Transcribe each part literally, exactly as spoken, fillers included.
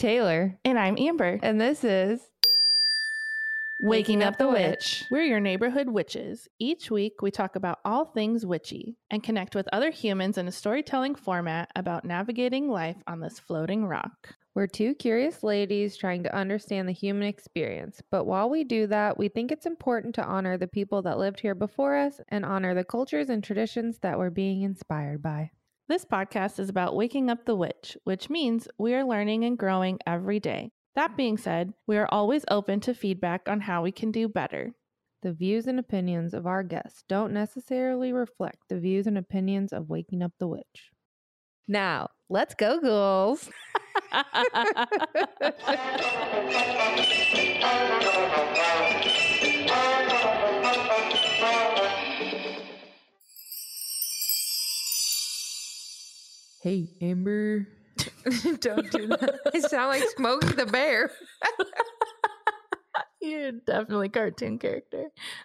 Taylor. And I'm Amber. And this is Waking Up the Witch. We're your neighborhood witches. Each week, we talk about all things witchy and connect with other humans in a storytelling format about navigating life on this floating rock. We're two curious ladies trying to understand the human experience. But while we do that, we think it's important to honor the people that lived here before us and honor the cultures and traditions that we're being inspired by. This podcast is about waking up the witch, which means we are learning and growing every day. That being said, we are always open to feedback on how we can do better. The views and opinions of our guests don't necessarily reflect the views and opinions of Waking Up the Witch. Now, let's go, ghouls. Hey, Amber. Don't do that. I sound like Smokey the Bear. You're definitely a cartoon character.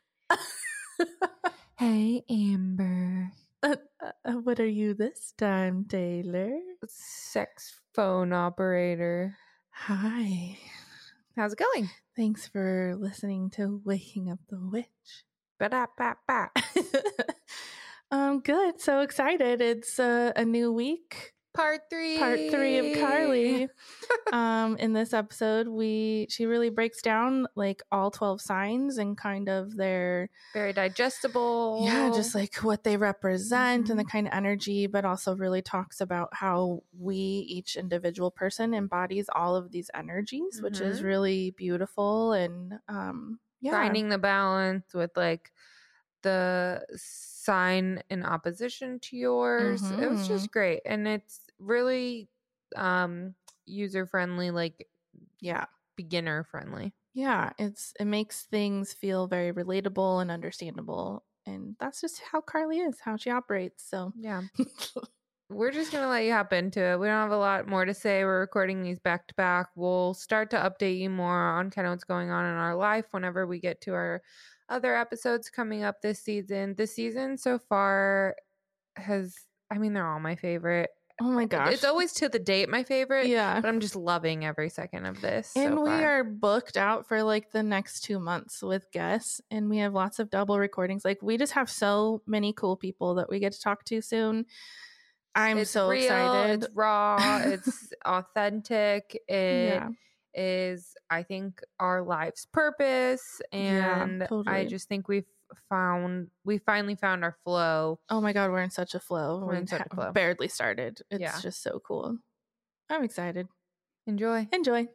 Hey, Amber. Uh, uh, what are you this time, Taylor? Sex phone operator. Hi. How's it going? Thanks for listening to Waking Up the Witch. Ba-da-ba-ba. um, good. So excited. It's uh, a new week. Part three. Part three of Carly. um, in this episode, we she really breaks down like all twelve signs and kind of their very digestible. Yeah, just like what they represent mm-hmm. and the kind of energy, but also really talks about how we, each individual person, embodies all of these energies, mm-hmm. which is really beautiful. And um, yeah, finding the balance with like the sign in opposition to yours. Mm-hmm. It was just great. And it's really um user friendly, like yeah, beginner friendly. Yeah, it's it makes things feel very relatable and understandable. And that's just how Carly is, how she operates. So yeah. We're just gonna let you hop into it. We don't have a lot more to say. We're recording these back to back. We'll start to update you more on kind of what's going on in our life whenever we get to our other episodes coming up this season. This season so far has, I mean, they're all my favorite. Oh my gosh. It's always to the date my favorite. Yeah. But I'm just loving every second of this. And so we far. are booked out for like the next two months with guests. And we have lots of double recordings. Like we just have so many cool people that we get to talk to soon. I'm it's so real, excited. It's raw. It's authentic. It yeah. is, I think, our life's purpose. And yeah, totally. I just think we've found we finally found our flow. Oh my god, we're in such a flow. We're we in such a flow. Barely started. It's yeah. just so cool. I'm excited. Enjoy. Enjoy.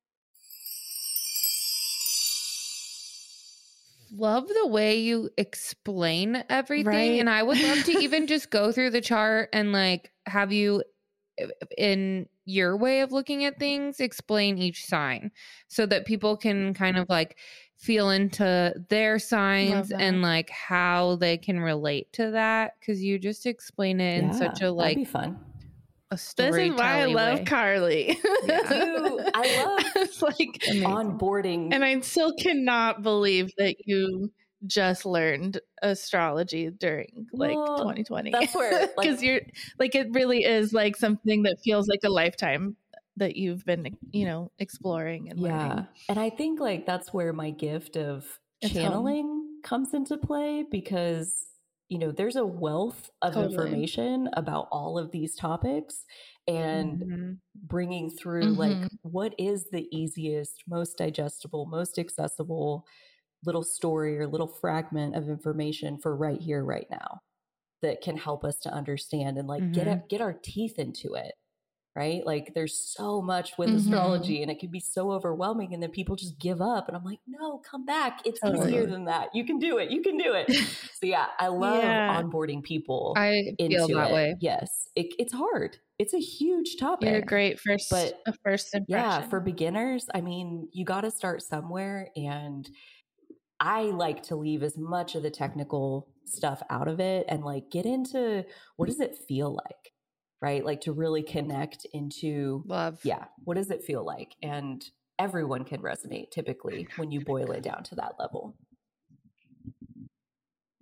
Love the way you explain everything. Right? And I would love to even just go through the chart and like have you, in your way of looking at things, explain each sign so that people can kind of like feel into their signs and like how they can relate to that, because you just explain it in yeah, such a like that'd be fun. A story. This is why I love way. Carly. Yeah. you, I love like amazing. onboarding, and I still cannot believe that you just learned astrology during like well, twenty twenty. That's where, because like, you're like it really is like something that feels like a lifetime that you've been, you know, exploring and yeah. learning. And I think like that's where my gift of It's channeling home. comes into play, because you know there's a wealth of Totally. information about all of these topics, and mm-hmm. bringing through mm-hmm. like what is the easiest, most digestible, most accessible little story or little fragment of information for right here, right now, that can help us to understand and like mm-hmm. get a, get our teeth into it. Right? Like there's so much with mm-hmm. astrology, and it can be so overwhelming, and then people just give up, and I'm like, no, come back. It's Totally. easier than that. You can do it. You can do it. So yeah, I love yeah. onboarding people I into feel that it. way. Yes. It, it's hard. It's a huge topic. You're a great first, but a first impression. Yeah, for beginners, I mean, you got to start somewhere, and I like to leave as much of the technical stuff out of it and like get into what does it feel like? Right? Like to really connect into love. Yeah. What does it feel like? And everyone can resonate typically when you boil it down to that level.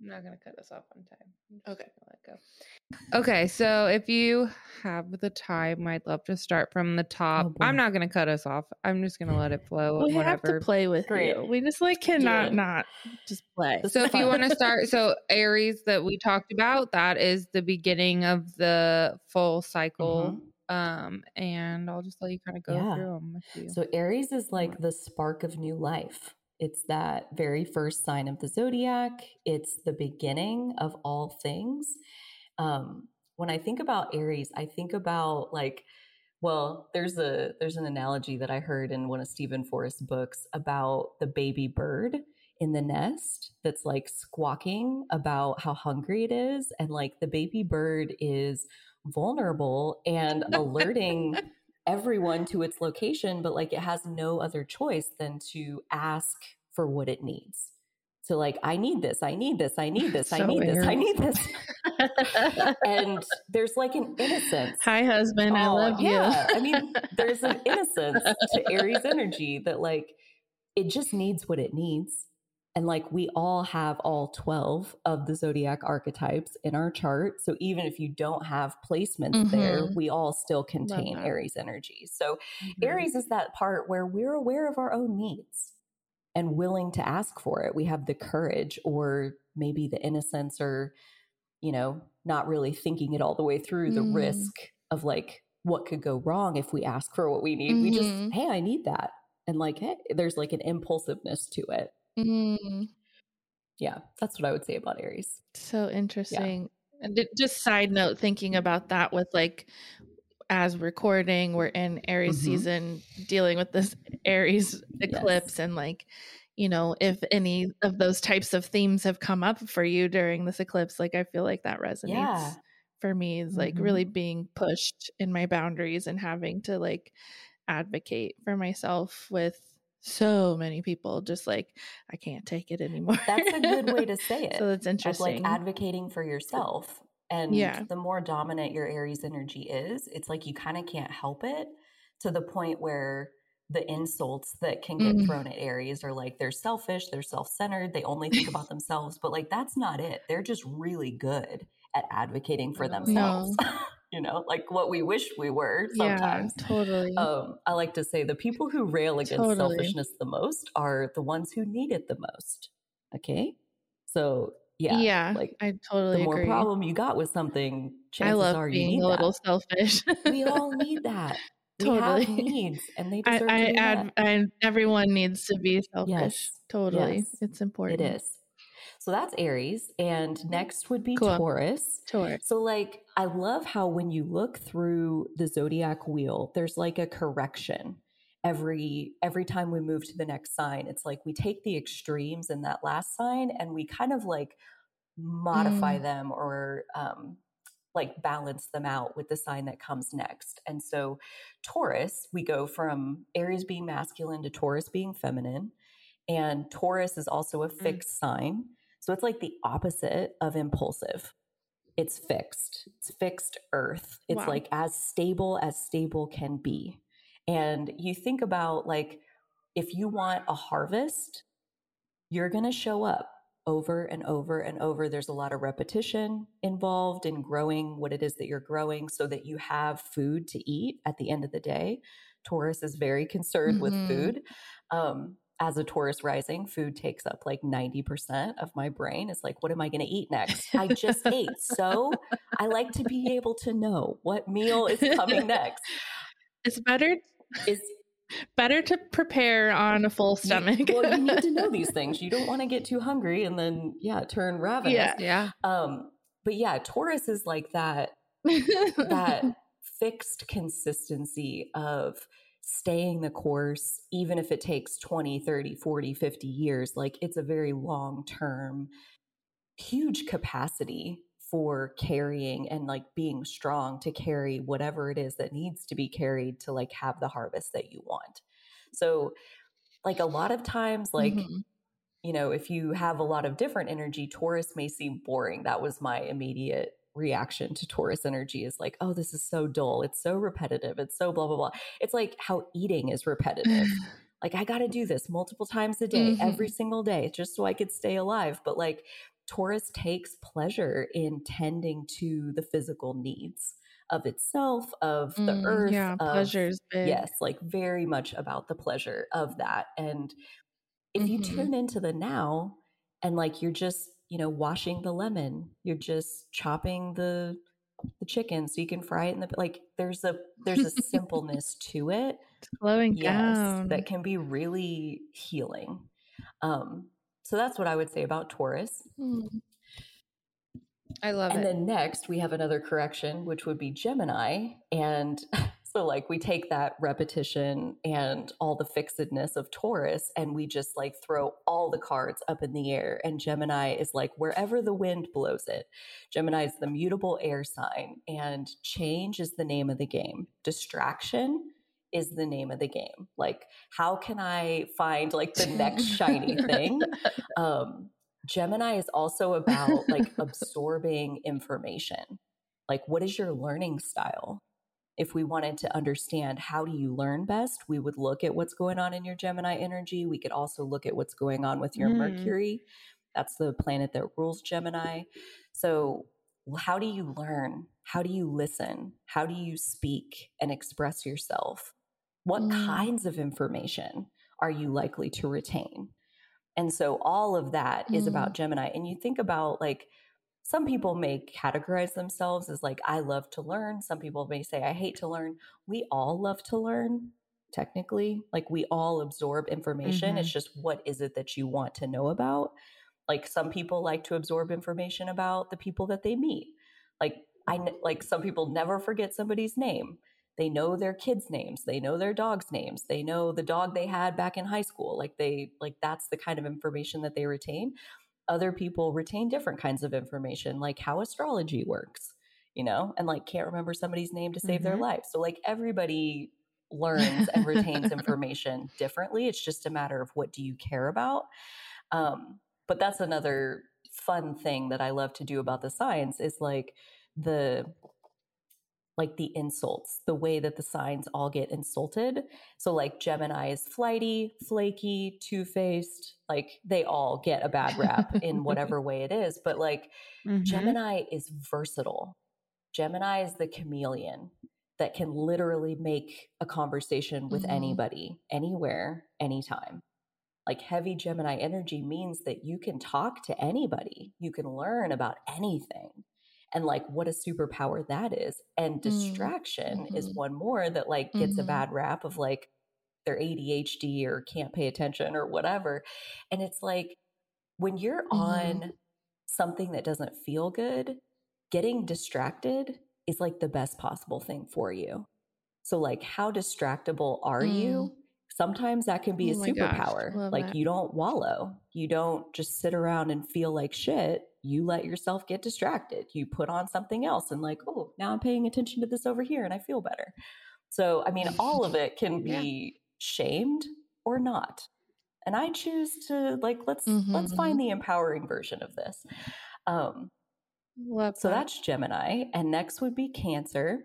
I'm not going to cut us off on time. Okay. Let go. Okay. So if you have the time, I'd love to start from the top. Oh, I'm not going to cut us off. I'm just going to let it flow. We whatever. have to play with Great. you. We just like cannot Yeah. not just play. This So is if you fun. want to start, so Aries that we talked about, that is the beginning of the full cycle. Mhm. Um, and I'll just let you kind of go Yeah. through them with you. So Aries is like the spark of new life. It's that very first sign of the zodiac. It's the beginning of all things. Um, when I think about Aries, I think about like, well, there's a there's an analogy that I heard in one of Stephen Forrest's books about the baby bird in the nest that's like squawking about how hungry it is, and like the baby bird is vulnerable and alerting everyone to its location, but like it has no other choice than to ask for what it needs. So like, I need this, I need this, I need this, I So need this, I Aries. need this. And there's like an innocence. Hi, husband. I Oh, love yeah. you. I mean, there's an innocence to Aries energy that like, it just needs what it needs. And like, we all have all twelve of the zodiac archetypes in our chart. So even if you don't have placements there, Mhm. we all still contain that. Aries energy. So Mhm. Aries is that part where we're aware of our own needs and willing to ask for it. We have the courage, or maybe the innocence, or, you know, not really thinking it all the way through, the Mm. risk of like what could go wrong if we ask for what we need. We just, Mhm. hey, I need that. And like, hey, there's like an impulsiveness to it. Mm. Yeah, that's what I would say about Aries. So interesting. And ju- just side note, thinking about that with like, as recording, we're in Aries Mhm. season, dealing with this Aries eclipse, Yes. and like, you know, if any of those types of themes have come up for you during this eclipse, like I feel like that resonates Yeah. for me, is like Mhm. really being pushed in my boundaries and having to like advocate for myself with so many people, just like I can't take it anymore. That's a good way to say it. So that's Of interesting. like advocating for yourself. And Yeah. the more dominant your Aries energy is, it's like you kind of can't help it, to the point where the insults that can get Mm. thrown at Aries are like, they're selfish, they're self-centered, they only think about themselves. But like, that's not it. They're just really good at advocating for themselves. You know, like what we wish we were sometimes. Yeah, totally. Um, I like to say the people who rail against Totally. selfishness the most are the ones who need it the most. Okay. So yeah, Yeah, like I totally the more agree. problem you got with something, I chances love are you being need a little that. selfish. We all need that. We Totally. have needs, and they I, deserve I to be add, met. and everyone needs to be selfish. Yes. Totally. Yes. It's important. It is. So that's Aries. And next would be Cool. Taurus. Taurus. So like, I love how when you look through the zodiac wheel, there's like a correction. Every every time we move to the next sign, it's like we take the extremes in that last sign and we kind of like modify Mm. them, or um, like balance them out with the sign that comes next. And so Taurus, we go from Aries being masculine to Taurus being feminine. And Taurus is also a fixed mm. sign. So it's like the opposite of impulsive. It's fixed. It's fixed earth. It's Wow. like as stable as stable can be. And you think about like, if you want a harvest, you're going to show up over and over and over. There's a lot of repetition involved in growing what it is that you're growing so that you have food to eat at the end of the day. Taurus is very concerned Mm-hmm. with food. Um, as a Taurus rising, food takes up like ninety percent of my brain. It's like, what am I going to eat next? I just ate. So I like to be able to know what meal is coming next. It's better. Is better to prepare on a full stomach. You, well, you need to know these things. You don't want to get too hungry and then, yeah, turn ravenous. Yeah. Yeah. Um, but yeah, Taurus is like that, that fixed consistency of staying the course, even if it takes twenty, thirty, forty, fifty years. Like it's a very long-term, huge capacity for carrying and like being strong to carry whatever it is that needs to be carried to like have the harvest that you want. So like a lot of times, like, mm-hmm. you know, if you have a lot of different energy, Taurus may seem boring. That was my immediate reaction to Taurus energy, is like, oh, this is so dull. It's so repetitive. It's so blah, blah, blah. It's like how eating is repetitive. Like I got to do this multiple times a day, mm-hmm. every single day, just so I could stay alive. But like Taurus takes pleasure in tending to the physical needs of itself, of the Mm, earth, yeah, of, pleasure's big. yes, like very much about the pleasure of that. And if you Mhm. tune into the now and like you're just, you know, washing the lemon, you're just chopping the the chicken so you can fry it in the, like there's a there's a simpleness to it, Slowing yes, down. that can be really healing. Um, so that's what I would say about Taurus. Mm. I love And it. then next we have another correction, which would be Gemini. And so like we take that repetition and all the fixedness of Taurus and we just like throw all the cards up in the air. And Gemini is like wherever the wind blows it. Gemini is the mutable air sign, and change is the name of the game. Distraction is the name of the game. Like, how can I find like the next shiny thing? Um, Gemini is also about like absorbing information. Like, what is your learning style? If we wanted to understand how do you learn best, we would look at what's going on in your Gemini energy. We could also look at what's going on with your Mm. Mercury. That's the planet that rules Gemini. So how do you learn? How do you listen? How do you speak and express yourself? What Mm. kinds of information are you likely to retain? And so all of that is Mm. about Gemini. And you think about like, some people may categorize themselves as like, I love to learn. Some people may say, I hate to learn. We all love to learn, technically. Like, we all absorb information. Mhm. It's just, what is it that you want to know about? Like, some people like to absorb information about the people that they meet. Like, I kn- like some people never forget somebody's name. They know their kids' names. They know their dogs' names. They know the dog they had back in high school. Like they, like that's the kind of information that they retain. Other people retain different kinds of information, like how astrology works, you know, and like can't remember somebody's name to save their Mhm. life. So like everybody learns and retains information differently. It's just a matter of what do you care about. Um, but that's another fun thing that I love to do about the signs is like the like the insults, the way that the signs all get insulted. So like Gemini is flighty, flaky, two-faced, like they all get a bad rap in whatever way it is. But like Mhm. Gemini is versatile. Gemini is the chameleon that can literally make a conversation with Mhm. anybody, anywhere, anytime. Like heavy Gemini energy means that you can talk to anybody. You can learn about anything. And like what a superpower that is. And distraction Mm-hmm. is one more that like gets Mhm. a bad rap of like they're A D H D or can't pay attention or whatever. And it's like when you're Mhm. on something that doesn't feel good, getting distracted is like the best possible thing for you. So like how distractible are Mm. you? Sometimes that can be Oh a my gosh, superpower. love Like that. you don't wallow. You don't just sit around and feel like shit. You let yourself get distracted. You put on something else and like, oh, now I'm paying attention to this over here and I feel better. So, I mean, all of it can Yeah. be shamed or not. And I choose to like, let's, Mhm. let's find the empowering version of this. Um, Love so that. that's Gemini. And next would be Cancer.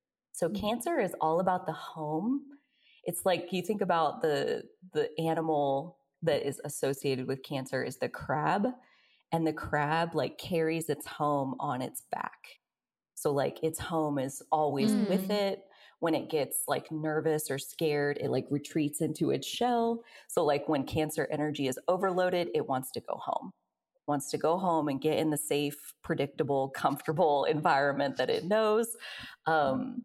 So Cancer is all about the home. It's like you think about the the animal that is associated with Cancer is the crab, and the crab like carries its home on its back. So like its home is always Mm. with it. When it gets like nervous or scared, it like retreats into its shell. So like when Cancer energy is overloaded, it wants to go home. Wants to go home and get in the safe, predictable, comfortable environment that it knows. Um,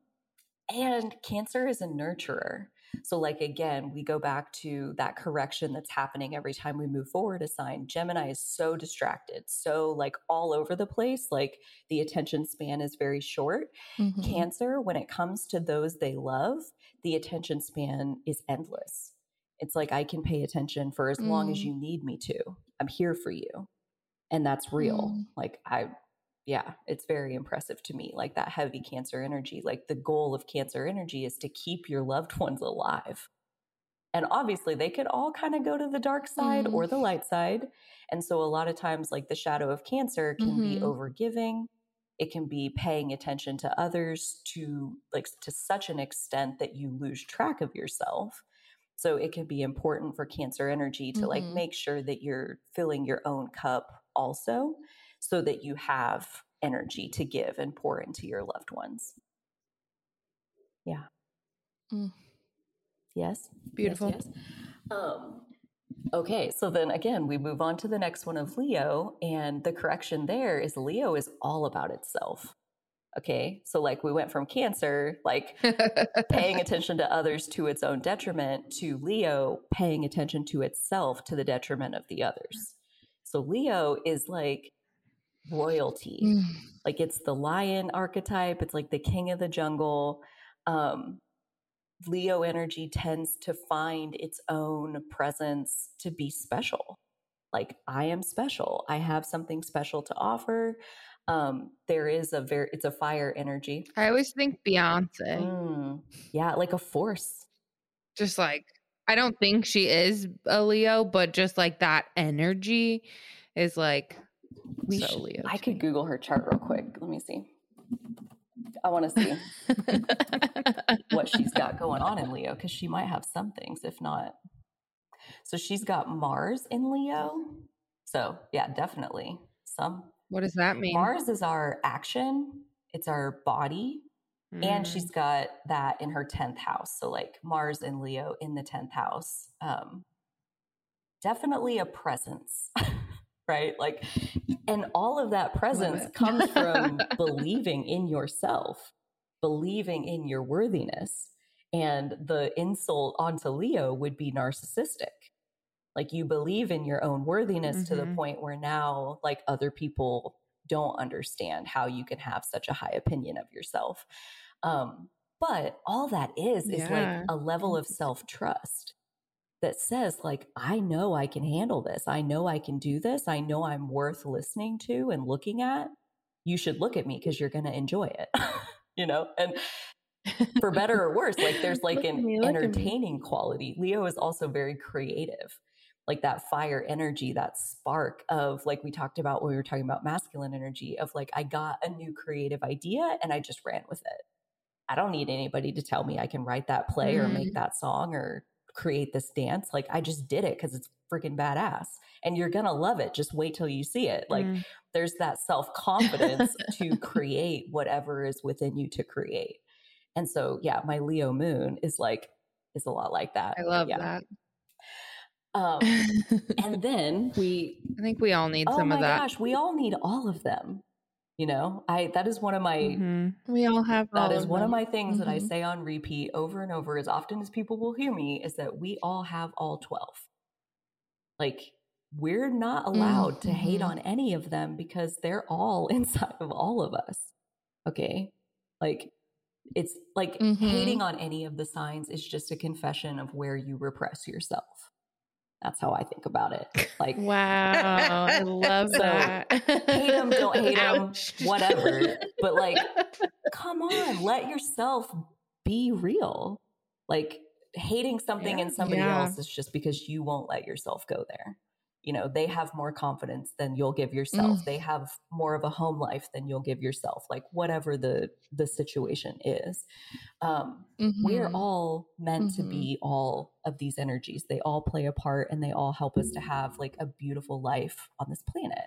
and Cancer is a nurturer. So like, again, we go back to that correction that's happening every time we move forward a sign. Gemini is so distracted, so like all over the place. Like the attention span is very short. Mhm. Cancer, when it comes to those they love, the attention span is endless. It's like, I can pay attention for as long as Mm. you need me to. I'm here for you. And that's real. Mm. Like I, yeah, it's very impressive to me. Like that heavy Cancer energy, like the goal of Cancer energy is to keep your loved ones alive. And obviously they could all kind of go to the dark side Mm. or the light side. And so a lot of times like the shadow of Cancer can be Mhm. overgiving. It can be paying attention to others to like to such an extent that you lose track of yourself. So it can be important for Cancer energy to like Mhm. make sure that you're filling your own cup also, so that you have energy to give and pour into your loved ones. Yeah. Mm. Yes. Beautiful. Yes, yes. Um, okay. So then again, we move on to the next one of Leo, and the correction there is Leo is all about itself. Okay. So like we went from Cancer, like paying attention to others to its own detriment, to Leo paying attention to itself to the detriment of the others. So Leo is like royalty. Mm. Like it's the lion archetype. It's like the king of the jungle. Um, Leo energy tends to find its own presence to be special. Like I am special. I have something special to offer. Um, there is a very, it's a fire energy. I always think Beyonce. Mm, yeah, like a force. Just like, I don't think she is a Leo, but just like that energy is like We so should, Leo. I to could me. Google her chart real quick. Let me see. I want to see what she's got going on in Leo, because she might have some things, if not. So she's got Mars in Leo. So yeah, definitely some. What does that mean? Mars is our action. It's our body. And Mm. she's got that in her tenth house. So like Mars and Leo in the tenth house. Um, definitely a presence, right? Like, and all of that presence it. comes from believing in yourself, believing in your worthiness. And the insult onto Leo would be narcissistic. Like you believe in your own worthiness mm-hmm. to the point where now like other people don't understand how you can have such a high opinion of yourself. Um, but all that is, is Yeah. like a level of self-trust that says like, I know I can handle this. I know I can do this. I know I'm worth listening to and looking at. You should look at me because you're going to enjoy it, you know? And for better or worse, like there's like an me, entertaining quality. Leo is also very creative. Like that fire energy, that spark of like we talked about when we were talking about masculine energy of like, I got a new creative idea and I just ran with it. I don't need anybody to tell me I can write that play mm-hmm. or make that song or create this dance. Like I just did it because it's freaking badass and you're going to love it. Just wait till you see it. Like mm. there's that self-confidence to create whatever is within you to create. And so, yeah, my Leo moon is like, is a lot like that. I love yeah. that. Um, and then we, I think we all need oh some my of that. gosh, we all need all of them. You know, I, that is one of my, mm-hmm. we all have, that all is of one them. of my things mm-hmm. that I say on repeat over and over as often as people will hear me is that we all have all twelve. Like we're not allowed mm-hmm. to hate on any of them because they're all inside of all of us. Okay. Like it's like mm-hmm. hating on any of the signs is just a confession of where you repress yourself. That's how I think about it. Like, wow, I love so that. Hate them, don't hate them, whatever. But like, come on, let yourself be real. Like hating something yeah, in somebody yeah. else is just because you won't let yourself go there. You know, they have more confidence than you'll give yourself. Mm. They have more of a home life than you'll give yourself, like whatever the, the situation is. Um, mm-hmm. We're all meant mm-hmm. to be all of these energies. They all play a part and they all help us to have like a beautiful life on this planet.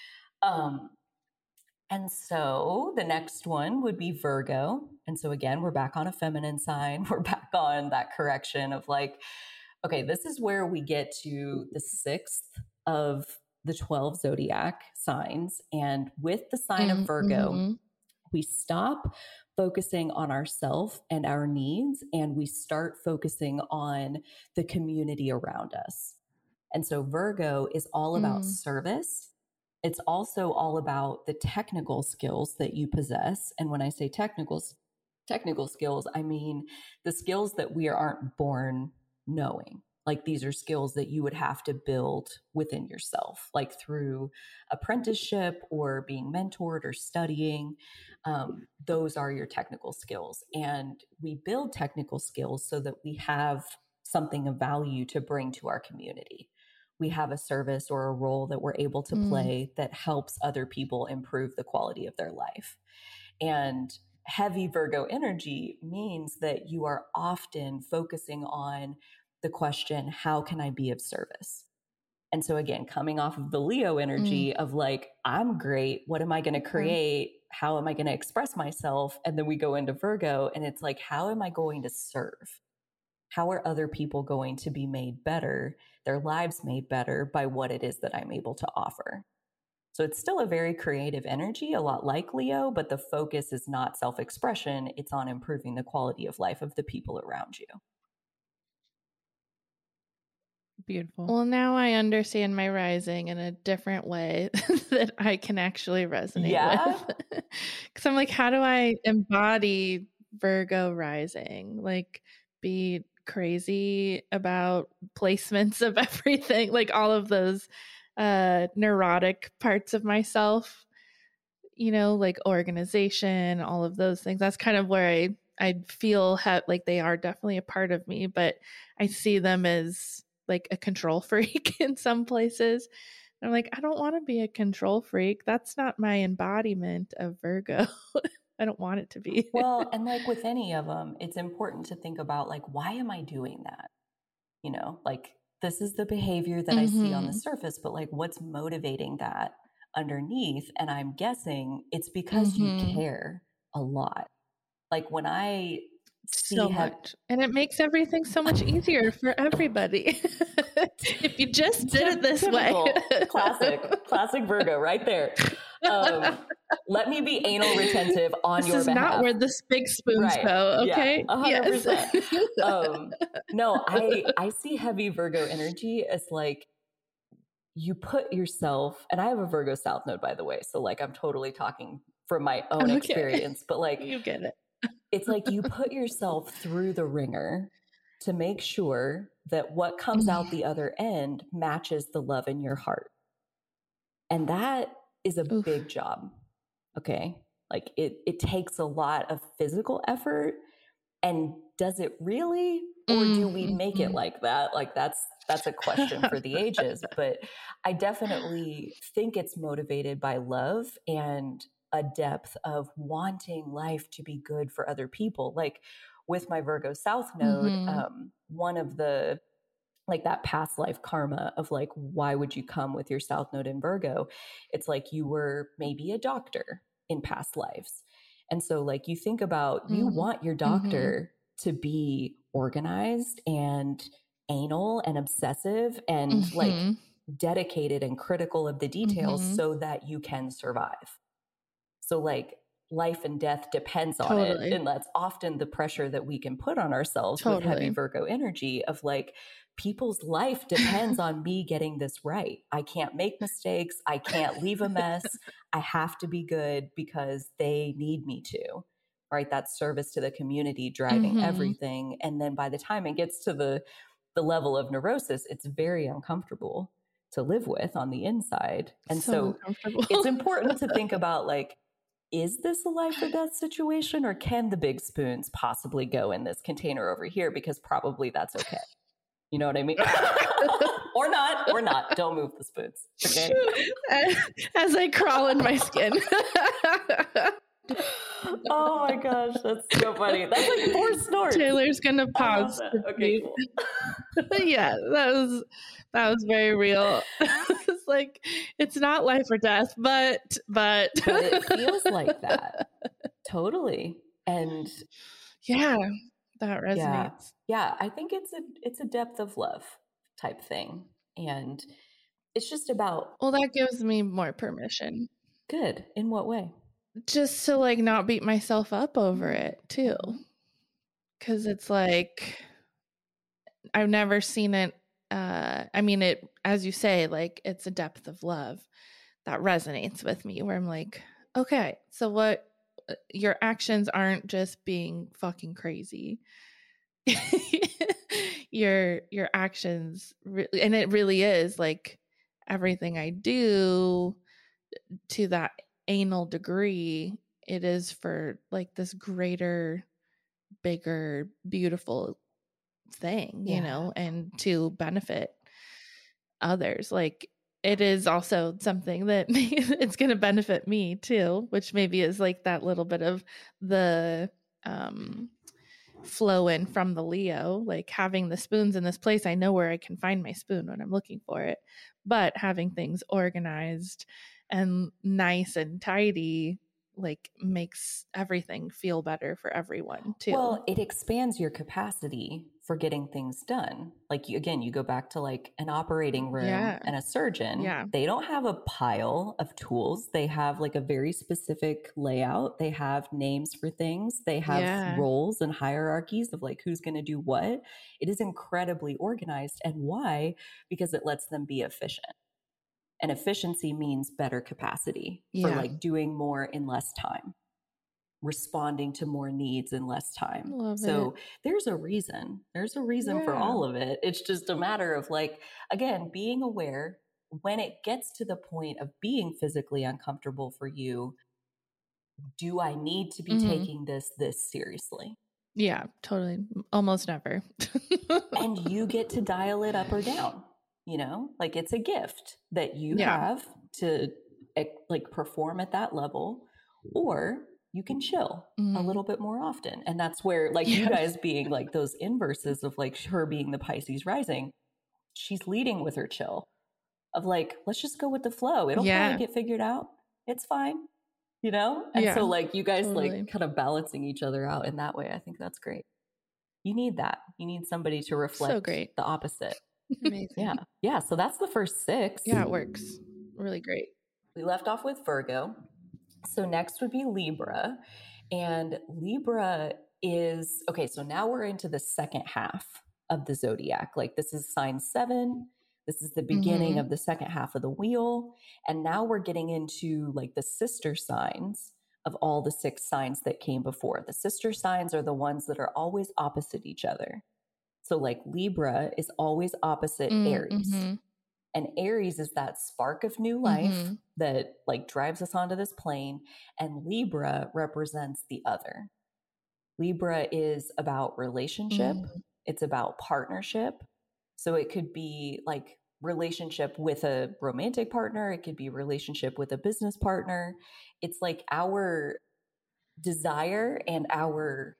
Um, and so the next one would be Virgo. And so again, we're back on a feminine sign. We're back on that correction of like, okay, this is where we get to the sixth of the twelve zodiac signs. And with the sign mm-hmm. of Virgo, we stop focusing on ourselves and our needs, and we start focusing on the community around us. And so Virgo is all about mm. service. It's also all about the technical skills that you possess. And when I say technical, technical skills, I mean the skills that we aren't born knowing. Like these are skills that you would have to build within yourself, like through apprenticeship or being mentored or studying. Um, those are your technical skills. And we build technical skills so that we have something of value to bring to our community. We have a service or a role that we're able to mm. play that helps other people improve the quality of their life. And heavy Virgo energy means that you are often focusing on the question, how can I be of service? And so again, coming off of the Leo energy mm. of like, I'm great. What am I going to create? Mm. How am I going to express myself? And then we go into Virgo and it's like, how am I going to serve? How are other people going to be made better, their lives made better by what it is that I'm able to offer? So it's still a very creative energy, a lot like Leo, but the focus is not self-expression. It's on improving the quality of life of the people around you. Beautiful. Well, now I understand my rising in a different way that I can actually resonate yeah. with. Because I'm like, how do I embody Virgo rising? Like, be crazy about placements of everything, like all of those uh neurotic parts of myself, you know, like organization, all of those things. That's kind of where I I feel ha- like they are definitely a part of me, but I see them as like a control freak in some places. I'm like, I don't want to be a control freak. That's not my embodiment of Virgo. I don't want it to be. Well, and like with any of them, it's important to think about like, why am I doing that? You know, like this is the behavior that mm-hmm. I see on the surface, but like what's motivating that underneath? And I'm guessing it's because mm-hmm. you care a lot. Like when I see so have- much, and it makes everything so much easier for everybody. If you just did it this Typical, way. classic, classic Virgo right there. Um, let me be anal retentive on this your is behalf. Not where the big spoons right. go. Okay. Yeah, one hundred percent. Yes. um, no, I, I see heavy Virgo energy as like, you put yourself, and I have a Virgo South Node, by the way. So like, I'm totally talking from my own okay. experience, but like, you get it. It's like you put yourself through the ringer to make sure that what comes out the other end matches the love in your heart. And that is a Oof. big job. Okay. Like it, it takes a lot of physical effort. And does it really, or mm-hmm. do we make it like that? Like that's, that's a question for the ages, but I definitely think it's motivated by love and a depth of wanting life to be good for other people. Like with my Virgo South Node, mm-hmm. um, one of the, like that past life karma of like, why would you come with your South Node in Virgo? It's like you were maybe a doctor in past lives. And so like you think about, mm-hmm. you want your doctor mm-hmm. to be organized and anal and obsessive and mm-hmm. like dedicated and critical of the details mm-hmm. so that you can survive. So like life and death depends on totally. it. And that's often the pressure that we can put on ourselves totally. with heavy Virgo energy of like, people's life depends on me getting this right. I can't make mistakes. I can't leave a mess. I have to be good because they need me to, right? That's service to the community driving mm-hmm. everything. And then by the time it gets to the, the level of neurosis, it's very uncomfortable to live with on the inside. And so, so it's important to think about like, is this a life or death situation, or can the big spoons possibly go in this container over here? Because probably that's okay. You know what I mean? Or not, or not. Don't move the spoons. Okay. As I crawl in my skin. Oh my gosh, that's so funny. That's like four snorts. Taylor's gonna pause. Okay, cool. Yeah, that was that was very real. It's like it's not life or death, but but but it feels like that. Totally. And yeah, that resonates. Yeah. yeah, I think it's a it's a depth of love type thing. And it's just about Well, that gives me more permission. Good. In what way? Just to like not beat myself up over it too. Cause it's like, I've never seen it. Uh, I mean, it, as you say, like it's a depth of love that resonates with me where I'm like, okay, so what your actions aren't just being fucking crazy. your, your actions, re- and it really is like everything I do to that anal degree, it is for like this greater, bigger, beautiful thing, yeah. you know, and to benefit others. Like it is also something that it's going to benefit me too, which maybe is like that little bit of the um flow in from the Leo, like having the spoons in this place. I know where I can find my spoon when I'm looking for it, but having things organized and nice and tidy like makes everything feel better for everyone too. Well, it expands your capacity for getting things done. Like you, again, you go back to like an operating room Yeah. and a surgeon. Yeah. They don't have a pile of tools. They have like a very specific layout. They have names for things. They have Yeah. roles and hierarchies of like who's going to do what. It is incredibly organized. And why? Because it lets them be efficient. And efficiency means better capacity for Yeah. like doing more in less time, responding to more needs in less time. Love so it. there's a reason. There's a reason for Yeah. all of it. It's just a matter of like, again, being aware when it gets to the point of being physically uncomfortable for you. Do I need to be Mhm. taking this this seriously? Yeah, totally. Almost never. And you get to dial it up or down. You know, like it's a gift that you Yeah. have to like perform at that level, or you can chill Mhm. a little bit more often. And that's where like you Yes. guys being like those inverses of like her being the Pisces rising, she's leading with her chill of like, let's just go with the flow. It'll Yeah. probably get figured out. It's fine. You know? And Yeah, so like you guys totally. like kind of balancing each other out in that way. I think that's great. You need that. You need somebody to reflect So great. the opposite. Amazing. Yeah. Yeah. So that's the first six. Yeah, it works. Really great. We left off with Virgo. So next would be Libra. And Libra is, okay, so now we're into the second half of the zodiac. Like this is sign seven. This is the beginning Mhm. of the second half of the wheel. And now we're getting into like the sister signs of all the six signs that came before. The sister signs are the ones that are always opposite each other. So like Libra is always opposite Mm, Aries. mhm. And Aries is that spark of new life Mhm. that like drives us onto this plane. And Libra represents the other. Libra is about relationship. Mm. It's about partnership. So it could be like relationship with a romantic partner. It could be relationship with a business partner. It's like our desire and our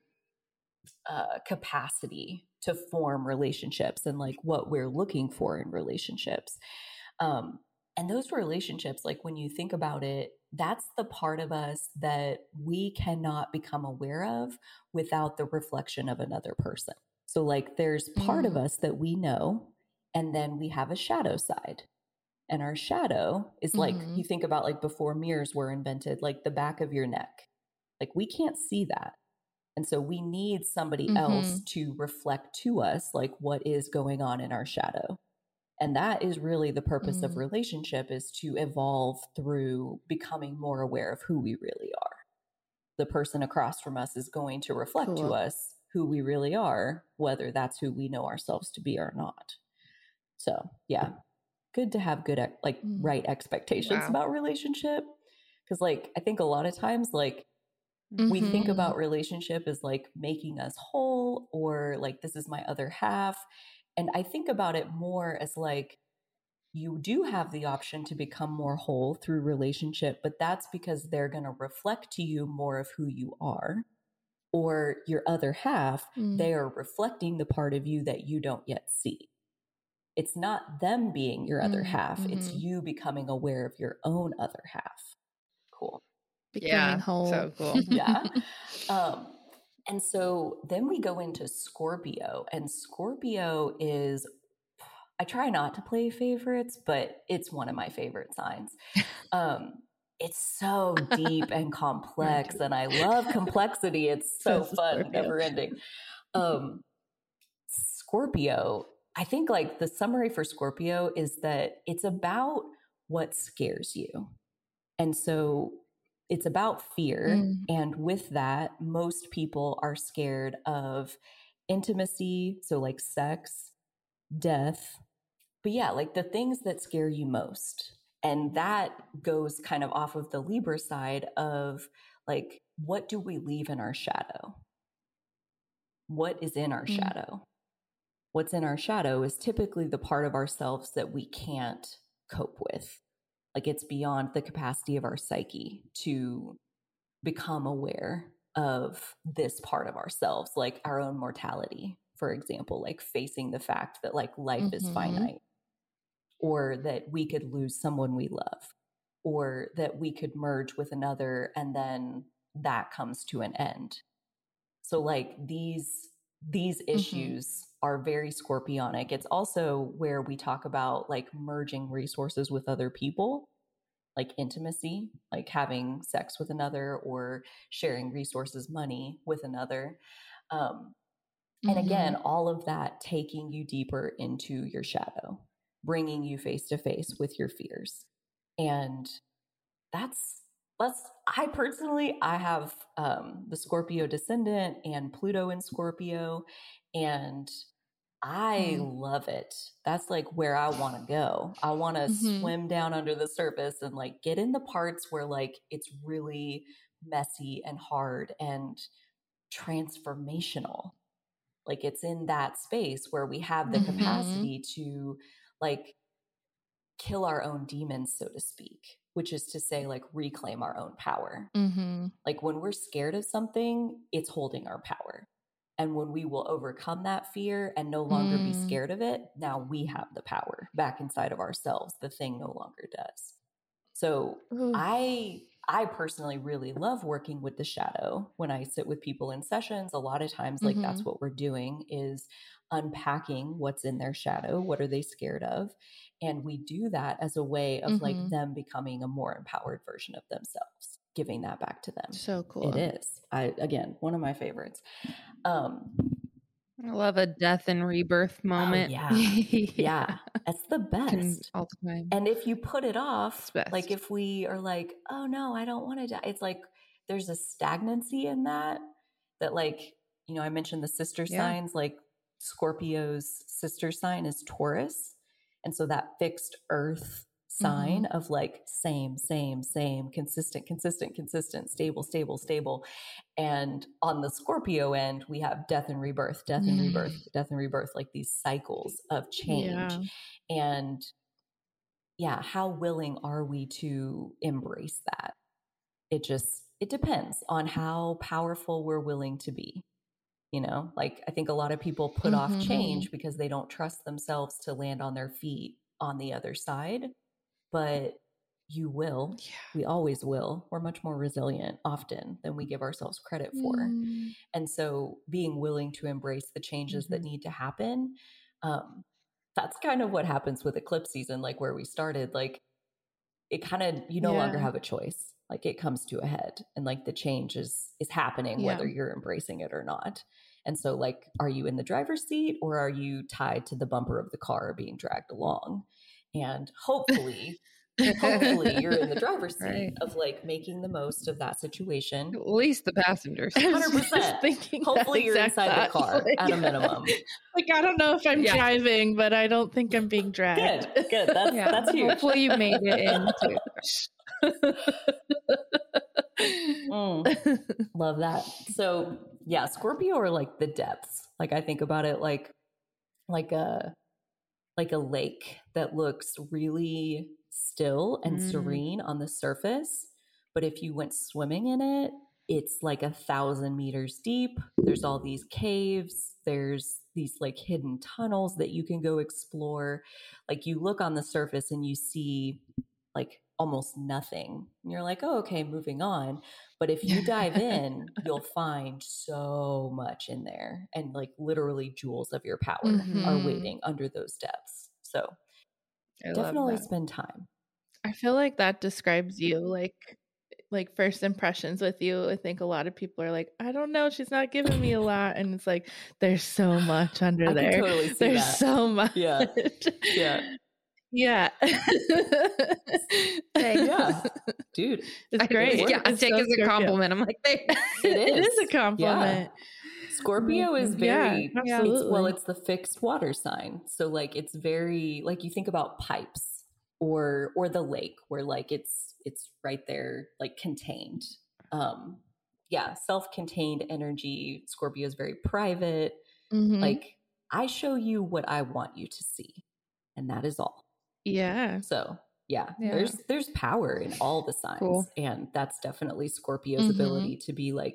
uh, capacity to form relationships and like what we're looking for in relationships. Um, and those relationships, like when you think about it, that's the part of us that we cannot become aware of without the reflection of another person. So like there's part Mm. of us that we know, and then we have a shadow side. And our shadow is like, Mhm. you think about like before mirrors were invented, like the back of your neck. Like we can't see that. And so we need somebody Mhm. else to reflect to us like what is going on in our shadow. And that is really the purpose Mm. of relationship, is to evolve through becoming more aware of who we really are. The person across from us is going to reflect Cool. to us who we really are, whether that's who we know ourselves to be or not. So yeah, good to have good, like Mm. right expectations Wow. about relationship. Cause like, I think a lot of times, like, we Mhm. think about relationship as like making us whole, or like, this is my other half. And I think about it more as like, you do have the option to become more whole through relationship, but that's because they're going to reflect to you more of who you are. Or your other half, Mm. they are reflecting the part of you that you don't yet see. It's not them being your other Mm. half. It's Mhm. you becoming aware of your own other half. Cool. Becoming Yeah, whole. so cool. Yeah. Um, and so then we go into Scorpio, and Scorpio is, I try not to play favorites, but it's one of my favorite signs. Um, it's so deep and complex, and I love complexity. It's so Says the fun, Scorpio. never ending. Um, Scorpio, I think like the summary for Scorpio is that it's about what scares you. And so it's about fear. Mm. And with that, most people are scared of intimacy. So like sex, death. But yeah, like the things that scare you most. And that goes kind of off of the Libra side of like, what do we leave in our shadow? What is in our Mm. shadow? What's in our shadow is typically the part of ourselves that we can't cope with. Like it's beyond the capacity of our psyche to become aware of this part of ourselves, like our own mortality, for example, like facing the fact that like life mm-hmm. is finite, or that we could lose someone we love, or that we could merge with another and then that comes to an end. So like these these issues mm-hmm. are very scorpionic. It's also where we talk about like merging resources with other people, like intimacy, like having sex with another or sharing resources, money with another. Um, and mm-hmm. again, all of that taking you deeper into your shadow, bringing you face to face with your fears. And that's, that's, I personally, I have um, the Scorpio descendant and Pluto in Scorpio, and I mm. love it. That's like where I want to go. I want to mm-hmm. swim down under the surface and like get in the parts where like it's really messy and hard and transformational. Like it's in that space where we have the mm-hmm. capacity to like kill our own demons, so to speak, which is to say like reclaim our own power. Mm-hmm. Like when we're scared of something, it's holding our power. And when we will overcome that fear and no longer mm. be scared of it, now we have the power back inside of ourselves. The thing no longer does. So Oof. I I personally really love working with the shadow. When I sit with people in sessions, a lot of times like mm-hmm. that's what we're doing is unpacking what's in their shadow. What are they scared of? And we do that as a way of mm-hmm. like them becoming a more empowered version of themselves, giving that back to them. So cool. It is. I, again, one of my favorites. Um, I love a death and rebirth moment. Oh, yeah. yeah. Yeah. It's the best. All the time. And if you put it off, like if we are like, oh no, I don't want to die. It's like, there's a stagnancy in that, that like, you know, I mentioned the sister yeah. signs, like Scorpio's sister sign is Taurus. And so that fixed earth sign mm-hmm. of like same, same, same, consistent, consistent, consistent, stable, stable, stable. And on the Scorpio end, we have death and rebirth, death and mm. rebirth, death and rebirth, like these cycles of change. Yeah. And yeah, how willing are we to embrace that? It just, it depends on how powerful we're willing to be. You know, like I think a lot of people put mm-hmm. off change because they don't trust themselves to land on their feet on the other side. But you will. Yeah. We always will. We're much more resilient often than we give ourselves credit for. Mm. And so being willing to embrace the changes mm-hmm. that need to happen, um, that's kind of what happens with eclipse season, like where we started. Like it kind of, you no yeah. longer have a choice. Like it comes to a head and like the change is, is happening yeah. whether you're embracing it or not. And so like, are you in the driver's seat or are you tied to the bumper of the car being dragged along? And hopefully, hopefully you're in the driver's seat right. of like making the most of that situation. At least the passengers. one hundred percent. Hopefully you're inside that. the car like, at a minimum. Like, I don't know if I'm yeah. driving, but I don't think I'm being dragged. Good, good. That's, yeah. that's huge. Hopefully you made it into mm. Love that. So yeah, Scorpio are like the depths. Like I think about it like, like a, like a lake that looks really still and mm. serene on the surface. But if you went swimming in it, it's like a thousand meters deep. There's all these caves. There's these like hidden tunnels that you can go explore. Like you look on the surface and you see like almost nothing. And you're like, oh, okay, moving on. But if you dive in, you'll find so much in there. And like literally jewels of your power mm-hmm. are waiting under those depths. So I definitely spend time. I feel like that describes you, like like first impressions with you. I think a lot of people are like, I don't know, she's not giving me a lot. And it's like, there's so much under I there. Can totally see there's that. so much. Yeah. Yeah. Yeah. yeah. Dude. It's great. Yeah, I take so it as a compliment. I'm like, it is. It is a compliment. Yeah. Scorpio is very, yeah, it's, well, it's the fixed water sign. So like, it's very, like you think about pipes or, or the lake where like it's, it's right there, like contained. Um, yeah. Self-contained energy. Scorpio is very private. Mm-hmm. Like I show you what I want you to see. And that is all. Yeah. So yeah, yeah, there's there's power in all the signs. Cool. And that's definitely Scorpio's mm-hmm. ability to be like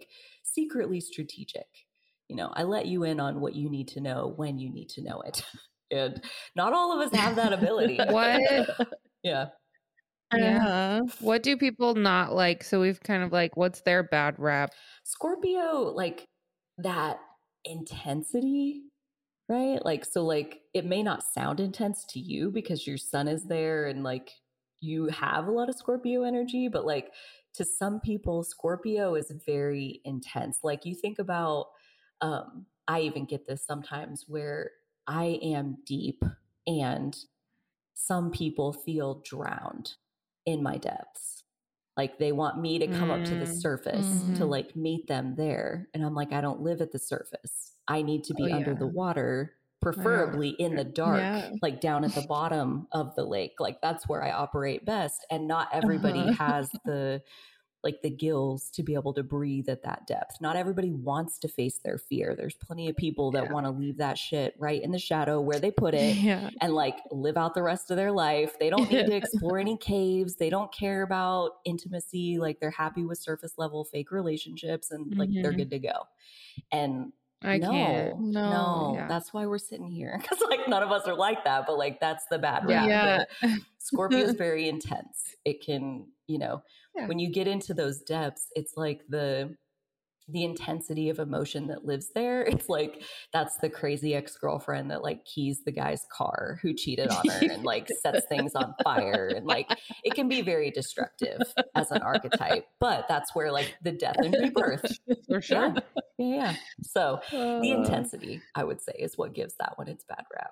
secretly strategic. You know, I let you in on what you need to know when you need to know it. And not all of us have that ability. What? Yeah. Yeah. Uh-huh. What do people not like? So we've kind of like, what's their bad rap? Scorpio, like that intensity, right? Like, so like it may not sound intense to you because your sun is there and like you have a lot of Scorpio energy, but like to some people, Scorpio is very intense. Like you think about, um, I even get this sometimes where I am deep and some people feel drowned in my depths. Like they want me to come mm. up to the surface mm-hmm. to like meet them there. And I'm like, I don't live at the surface. I need to be oh, under yeah. the water, preferably yeah. in the dark, yeah. like down at the bottom of the lake. Like that's where I operate best. And not everybody uh-huh. has the like the gills to be able to breathe at that depth. Not everybody wants to face their fear. There's plenty of people that yeah. want to leave that shit right in the shadow where they put it yeah. and like live out the rest of their life. They don't need to explore any caves. They don't care about intimacy. Like they're happy with surface level fake relationships and like mm-hmm. they're good to go. And I no, can't. No, no yeah. that's why we're sitting here. Cause like none of us are like that, but like that's the bad rap. Yeah. Scorpio is very intense. It can, you know, yeah. when you get into those depths, it's like the the intensity of emotion that lives there. It's like that's the crazy ex-girlfriend that like keys the guy's car who cheated on her and like sets things on fire. And like it can be very destructive as an archetype, but that's where like the death and rebirth. For sure. Yeah. Yeah. yeah. So uh, the intensity, I would say, is what gives that one its bad rap.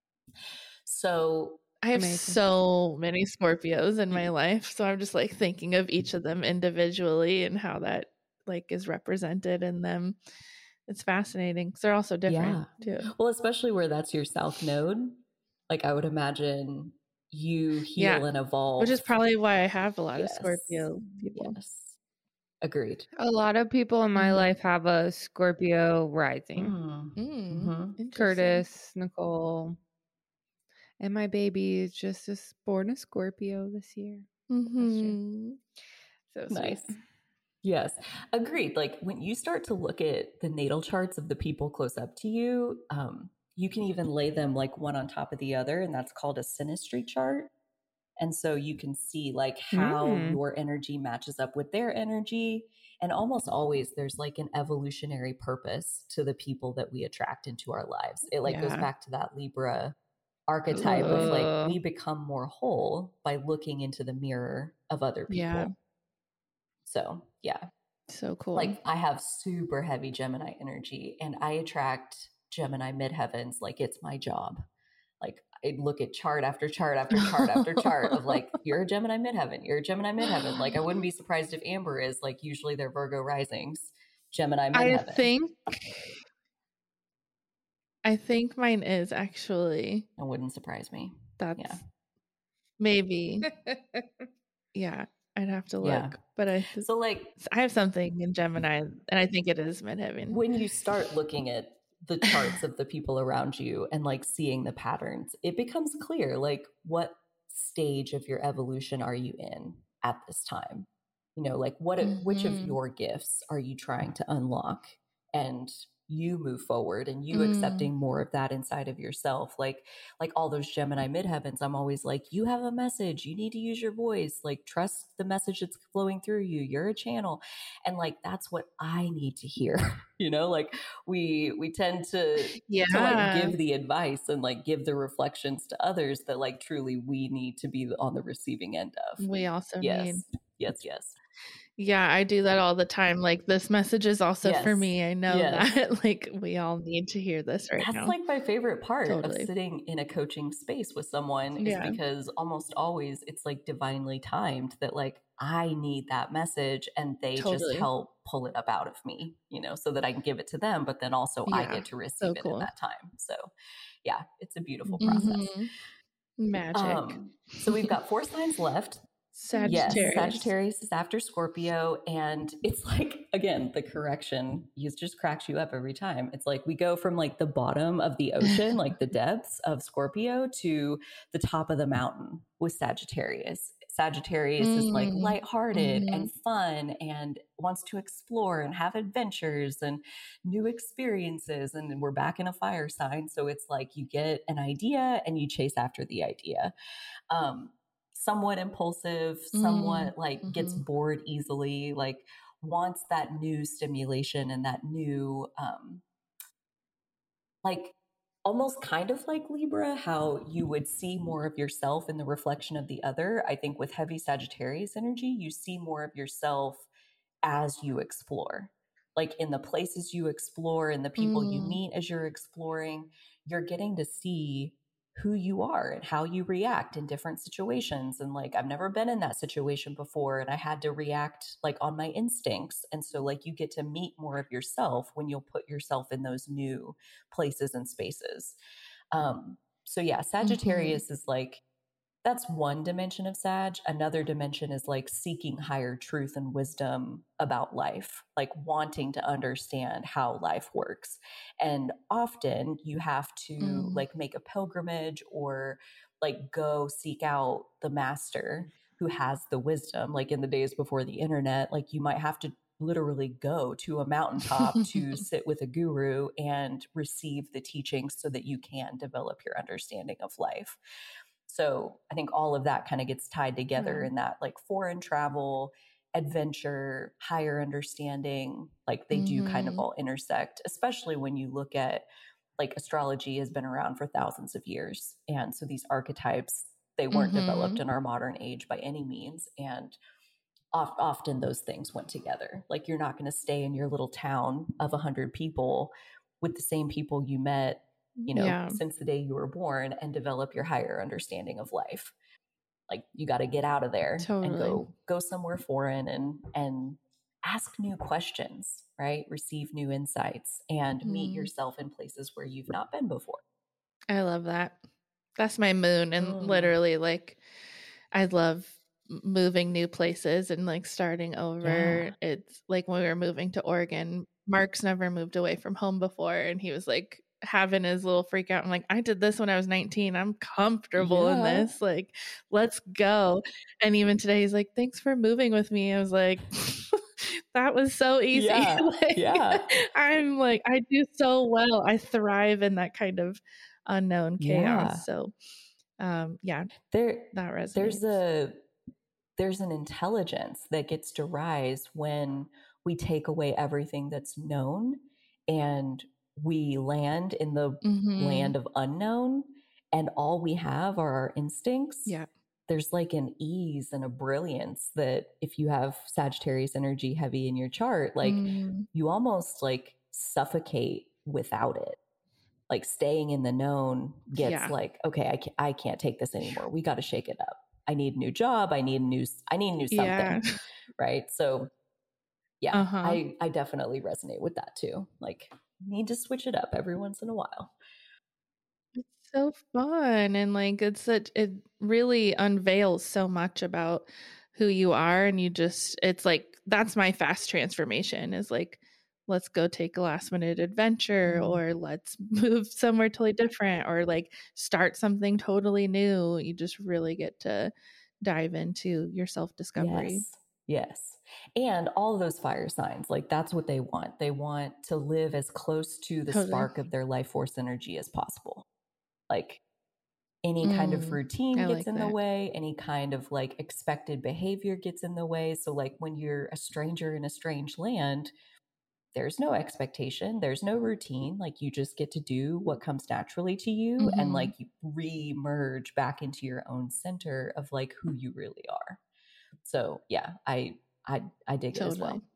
So I have Amazing. so many Scorpios in my life. So I'm just like thinking of each of them individually and how that like is represented in them. It's fascinating because they're also different yeah. too. Well, especially where that's your South Node. Like I would imagine you heal yeah. and evolve. Which is probably why I have a lot yes. of Scorpio people. Yes. Agreed. A lot of people in my mm-hmm. life have a Scorpio rising. Mm-hmm. Mm-hmm. Curtis, Nicole. And my baby is just a, born a Scorpio this year. Mm-hmm. So nice. Sweet. Yes, agreed. Like when you start to look at the natal charts of the people close up to you, um, you can even lay them like one on top of the other, and that's called a synastry chart. And so you can see like how mm. your energy matches up with their energy. And almost always there's like an evolutionary purpose to the people that we attract into our lives. It like yeah. goes back to that Libra archetype uh. of like we become more whole by looking into the mirror of other people. Yeah. So yeah. So cool. Like I have super heavy Gemini energy and I attract Gemini midheavens like it's my job. Like I look at chart after chart after chart after chart of like, you're a Gemini midheaven, you're a Gemini midheaven. Like I wouldn't be surprised if Amber is. Like usually they're Virgo risings, Gemini midheaven. I think I think mine is actually. It wouldn't surprise me. That's yeah. maybe. yeah, I'd have to look. Yeah. But I so like I have something in Gemini, and I think it is midheaven. When you start looking at the charts of the people around you and like seeing the patterns, it becomes clear like what stage of your evolution are you in at this time? You know, like what mm-hmm. which of your gifts are you trying to unlock and you move forward and you mm. accepting more of that inside of yourself. Like, like all those Gemini midheavens, I'm always like, you have a message, you need to use your voice, like trust the message that's flowing through you. You're a channel. And like, that's what I need to hear. You know, like we, we tend to, yeah. to like give the advice and like give the reflections to others that like truly we need to be on the receiving end of. We also yes. need. Yes. Yes. Yeah, I do that all the time. Like this message is also yes. for me. I know yes. that like we all need to hear this right That's now. That's like my favorite part totally. of sitting in a coaching space with someone is yeah. because almost always it's like divinely timed that like I need that message and they totally. just help pull it up out of me, you know, so that I can give it to them, but then also yeah. I get to receive so it cool. at that time. So yeah, it's a beautiful process. Mm-hmm. Magic. Um, so we've got four signs left. Sagittarius. Yes, Sagittarius is after Scorpio. And it's like, again, the correction he just cracks you up every time. It's like we go from like the bottom of the ocean, like the depths of Scorpio to the top of the mountain with Sagittarius. Sagittarius mm, is like lighthearted mm-hmm. and fun and wants to explore and have adventures and new experiences. And we're back in a fire sign. So it's like you get an idea and you chase after the idea. Um, somewhat impulsive, somewhat mm-hmm. like gets bored easily, like wants that new stimulation and that new, um, like almost kind of like Libra, how you would see more of yourself in the reflection of the other. I think with heavy Sagittarius energy, you see more of yourself as you explore, like in the places you explore and the people mm. you meet as you're exploring, you're getting to see who you are and how you react in different situations. And like, I've never been in that situation before and I had to react like on my instincts. And so like you get to meet more of yourself when you'll put yourself in those new places and spaces. Um, so yeah, Sagittarius mm-hmm. is like, that's one dimension of Sag. Another dimension is like seeking higher truth and wisdom about life, like wanting to understand how life works. And often you have to mm. like make a pilgrimage or like go seek out the master who has the wisdom. Like in the days before the internet, like you might have to literally go to a mountaintop to sit with a guru and receive the teachings so that you can develop your understanding of life. So I think all of that kind of gets tied together mm. in that like foreign travel, adventure, higher understanding, like they mm-hmm. do kind of all intersect, especially when you look at like astrology has been around for thousands of years. And so these archetypes, they weren't mm-hmm. developed in our modern age by any means. And of, often those things went together. Like you're not going to stay in your little town of a hundred people with the same people you met, you know, yeah. since the day you were born and develop your higher understanding of life. Like you got to get out of there totally. and go, go somewhere foreign and, and ask new questions, right? Receive new insights and mm. meet yourself in places where you've not been before. I love that. That's my moon. And mm. literally like, I love moving new places and like starting over. Yeah. It's like when we were moving to Oregon, Mark's never moved away from home before. And he was like, having his little freak out. I'm like, I did this when I was nineteen. I'm comfortable yeah. in this. Like, let's go. And even today, he's like, thanks for moving with me. I was like, that was so easy. Yeah. like, yeah. I'm like, I do so well. I thrive in that kind of unknown chaos. Yeah. So, um, yeah, there, that resonates. There's a, there's an intelligence that gets to rise when we take away everything that's known and we land in the mm-hmm. land of unknown and all we have are our instincts. Yeah. There's like an ease and a brilliance that if you have Sagittarius energy heavy in your chart, like mm. you almost like suffocate without it. Like staying in the known gets yeah. like, okay, I can't, I can't take this anymore. We got to shake it up. I need a new job. I need a new, I need new something. Yeah. Right. So yeah, uh-huh. I, I definitely resonate with that too. Like, need to switch it up every once in a while. It's so fun. And like, it's such, it really unveils so much about who you are. And you just, it's like, that's my fast transformation is like, let's go take a last minute adventure mm. or let's move somewhere totally different or like start something totally new. You just really get to dive into your self-discovery. Yes. Yes. And all of those fire signs, like that's what they want. They want to live as close to the totally. spark of their life force energy as possible. Like any mm, kind of routine I gets like in that. the way, any kind of like expected behavior gets in the way. So like when you're a stranger in a strange land, there's no expectation. There's no routine. Like you just get to do what comes naturally to you mm-hmm. and like you re-merge back into your own center of like who you really are. So yeah, I, I, I dig totally. it as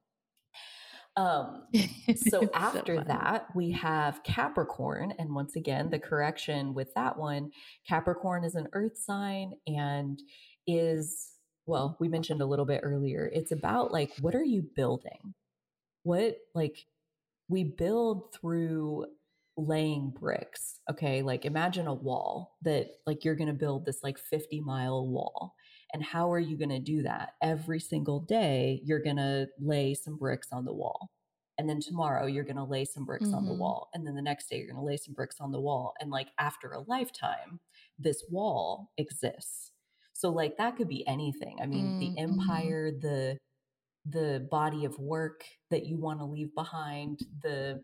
well. Um, so after so that, we have Capricorn. And once again, the correction with that one, Capricorn is an earth sign and is, well, we mentioned a little bit earlier, it's about like, what are you building? What, like we build through laying bricks. Okay. Like imagine a wall that like, you're going to build this like fifty mile wall. And how are you going to do that? Every single day, you're going to lay some bricks on the wall. And then tomorrow you're going to lay some bricks mm-hmm. on the wall. And then the next day you're going to lay some bricks on the wall. And like after a lifetime, this wall exists. So like that could be anything. I mean, mm-hmm. the empire, the the body of work that you want to leave behind, the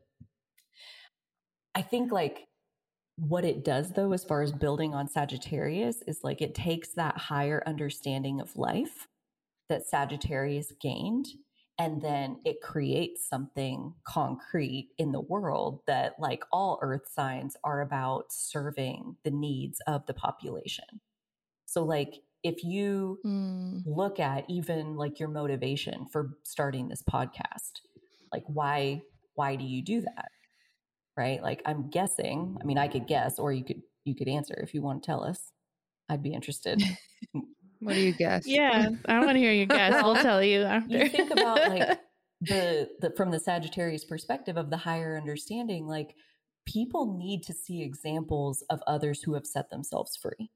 I think like what it does though, as far as building on Sagittarius, is like it takes that higher understanding of life that Sagittarius gained, and then it creates something concrete in the world that, like all earth signs, are about serving the needs of the population. So like if you mm. look at even like your motivation for starting this podcast, like why why do you do that? Right? Like I'm guessing, I mean, I could guess, or you could you could answer if you want to tell us. I'd be interested. What do you guess? Yeah, I want to hear your guess. Well, we'll tell you after. You think about like the, the from the Sagittarius perspective of the higher understanding, like people need to see examples of others who have set themselves free.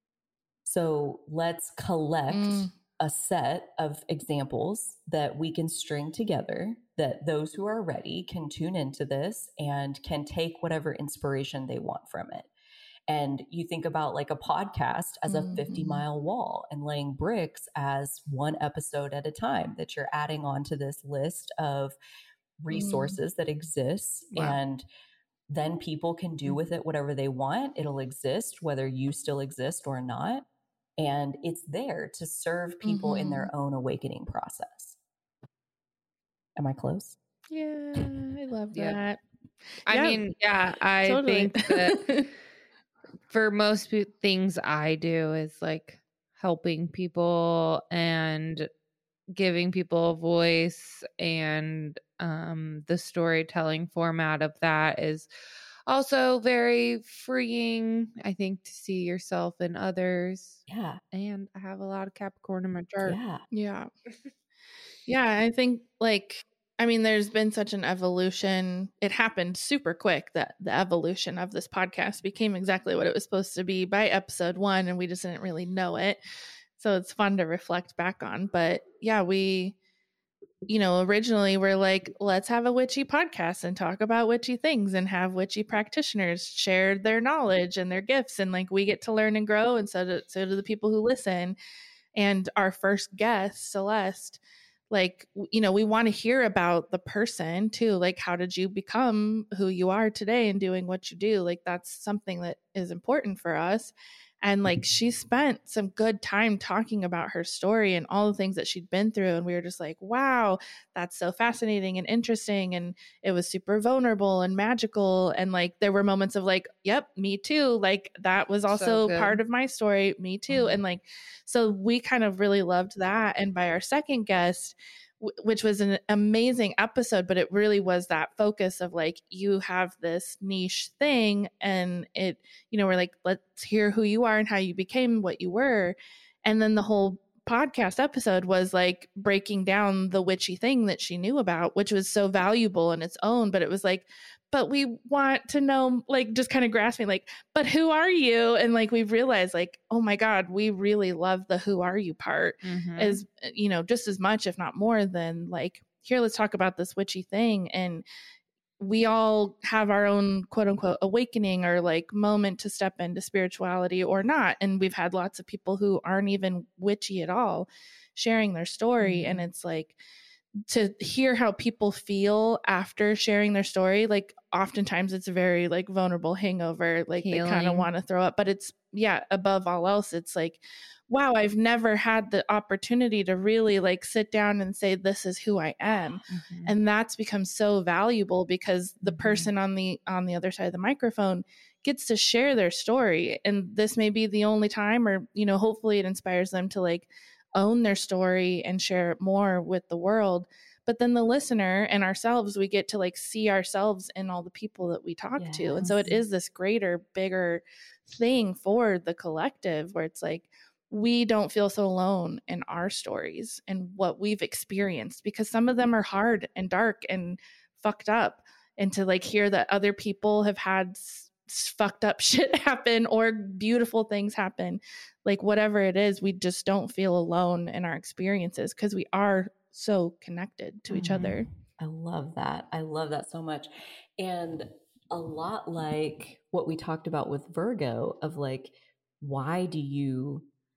So let's collect mm. a set of examples that we can string together, that those who are ready can tune into this and can take whatever inspiration they want from it. And you think about like a podcast as a fifty mile wall, and laying bricks as one episode at a time that you're adding on to this list of resources mm. that exists. Wow. And then people can do with it whatever they want. It'll exist whether you still exist or not. And it's there to serve people mm-hmm. in their own awakening process. Am I close? Yeah, I love that. I yeah. mean, yeah, I totally. think that for most p- things I do is like helping people and giving people a voice, and um, the storytelling format of that is also very freeing, I think, to see yourself in others. Yeah. And I have a lot of Capricorn in my chart. Yeah. Yeah. Yeah. I think like, I mean, there's been such an evolution. It happened super quick that the evolution of this podcast became exactly what it was supposed to be by episode one, and we just didn't really know it. So it's fun to reflect back on. But yeah, we, you know, originally we're like, let's have a witchy podcast and talk about witchy things and have witchy practitioners share their knowledge and their gifts. And like, we get to learn and grow. And so do, so do the people who listen. And our first guest, Celeste, like, you know, we want to hear about the person too. Like, how did you become who you are today and doing what you do? Like, that's something that is important for us. And like, she spent some good time talking about her story and all the things that she'd been through. And we were just like, wow, that's so fascinating and interesting. And it was super vulnerable and magical. And like, there were moments of like, yep, me too. Like that was also so part of my story. Me too. Mm-hmm. And like, so we kind of really loved that. And by our second guest, which was an amazing episode, but it really was that focus of like, you have this niche thing, and it, you know, we're like, let's hear who you are and how you became what you were. And then the whole podcast episode was like breaking down the witchy thing that she knew about, which was so valuable in its own. But it was like, but we want to know, like, just kind of grasping, like, but who are you? And like, we've realized like, oh my God, we really love the who are you part mm-hmm. as, you know, just as much, if not more than like, here, let's talk about this witchy thing. And we all have our own quote unquote awakening or like moment to step into spirituality or not. And we've had lots of people who aren't even witchy at all sharing their story. Mm-hmm. And it's like, to hear how people feel after sharing their story, like oftentimes it's a very like vulnerable hangover, like Healing. They kind of want to throw up, but it's, yeah, above all else, it's like, wow, I've never had the opportunity to really like sit down and say, this is who I am. Mm-hmm. And that's become so valuable because the mm-hmm. person on the, on the other side of the microphone gets to share their story. And this may be the only time, or, you know, hopefully it inspires them to like own their story and share it more with the world. But then the listener and ourselves, we get to like see ourselves in all the people that we talk yes. to. And so it is this greater, bigger thing for the collective where it's like, we don't feel so alone in our stories and what we've experienced, because some of them are hard and dark and fucked up. And to like hear that other people have had s- fucked up shit happen or beautiful things happen, like whatever it is, we just don't feel alone in our experiences because we are so connected to each mm-hmm. other. I love that. I love that so much. And a lot like what we talked about with Virgo of like, why do you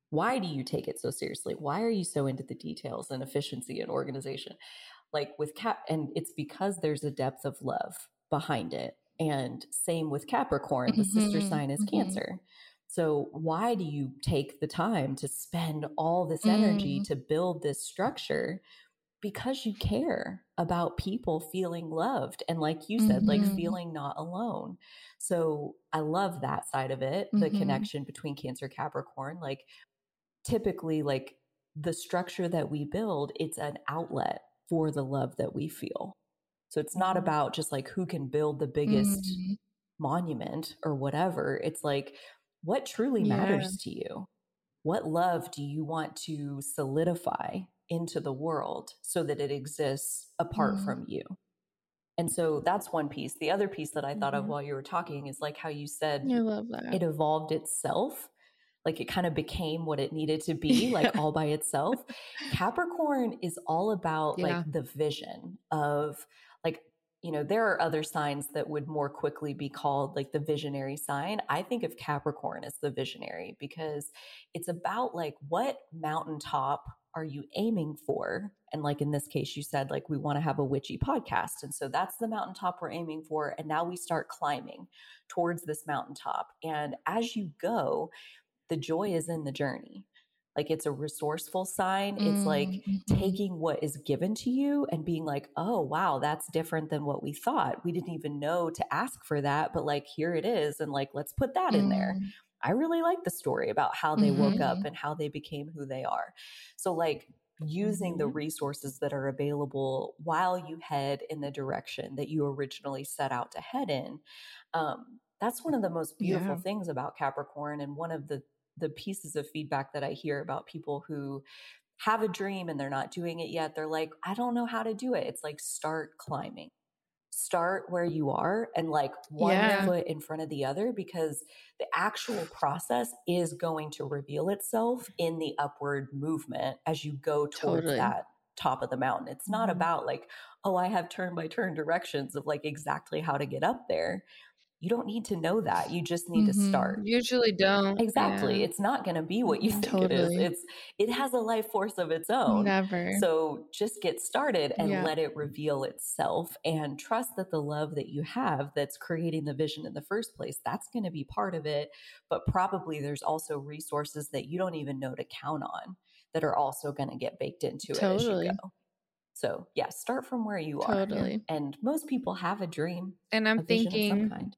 Why do you take it so seriously? Why are you so into the details and efficiency and organization? Like with Cap, and it's because there's a depth of love behind it. And same with Capricorn, the mm-hmm, sister sign is mm-hmm. Cancer. So why do you take the time to spend all this energy mm. to build this structure? Because you care about people feeling loved. And like you said, mm-hmm. like feeling not alone. So I love that side of it, the mm-hmm. connection between Cancer, Capricorn. Like typically, like the structure that we build, it's an outlet for the love that we feel. So it's not about just like who can build the biggest mm-hmm. monument or whatever. It's like, what truly yeah. matters to you? What love do you want to solidify into the world so that it exists apart mm-hmm. from you? And so that's one piece. The other piece that I thought mm-hmm. of while you were talking is like how you said I love that. It evolved itself. Like it kind of became what it needed to be, like all by itself. Capricorn is all about yeah. like the vision of like, you know, there are other signs that would more quickly be called like the visionary sign. I think of Capricorn as the visionary because it's about like what mountaintop are you aiming for? And like in this case, you said like we want to have a witchy podcast. And so that's the mountaintop we're aiming for. And now we start climbing towards this mountaintop. And as you go, the joy is in the journey. Like it's a resourceful sign. Mm-hmm. It's like taking what is given to you and being like, oh, wow, that's different than what we thought. We didn't even know to ask for that, but like, here it is. And like, let's put that mm-hmm. in there. I really like the story about how they mm-hmm. woke up and how they became who they are. So like using mm-hmm. the resources that are available while you head in the direction that you originally set out to head in. Um, that's one of the most beautiful yeah. things about Capricorn. And one of the the pieces of feedback that I hear about people who have a dream and they're not doing it yet. They're like, I don't know how to do it. It's like, start climbing, start where you are and like one yeah. foot in front of the other, because the actual process is going to reveal itself in the upward movement as you go towards totally. That top of the mountain. It's not mm-hmm. about like, oh, I have turn by turn directions of like exactly how to get up there. You don't need to know that. You just need mm-hmm. to start. Usually don't. Exactly. Yeah. It's not going to be what you think totally. It is. It's, it has a life force of its own. Never. So just get started and yeah. let it reveal itself and trust that the love that you have that's creating the vision in the first place, that's going to be part of it. But probably there's also resources that you don't even know to count on that are also going to get baked into totally. It as you go. So yeah, start from where you are. Totally. And most people have a dream. And I'm a vision thinking, of some kind.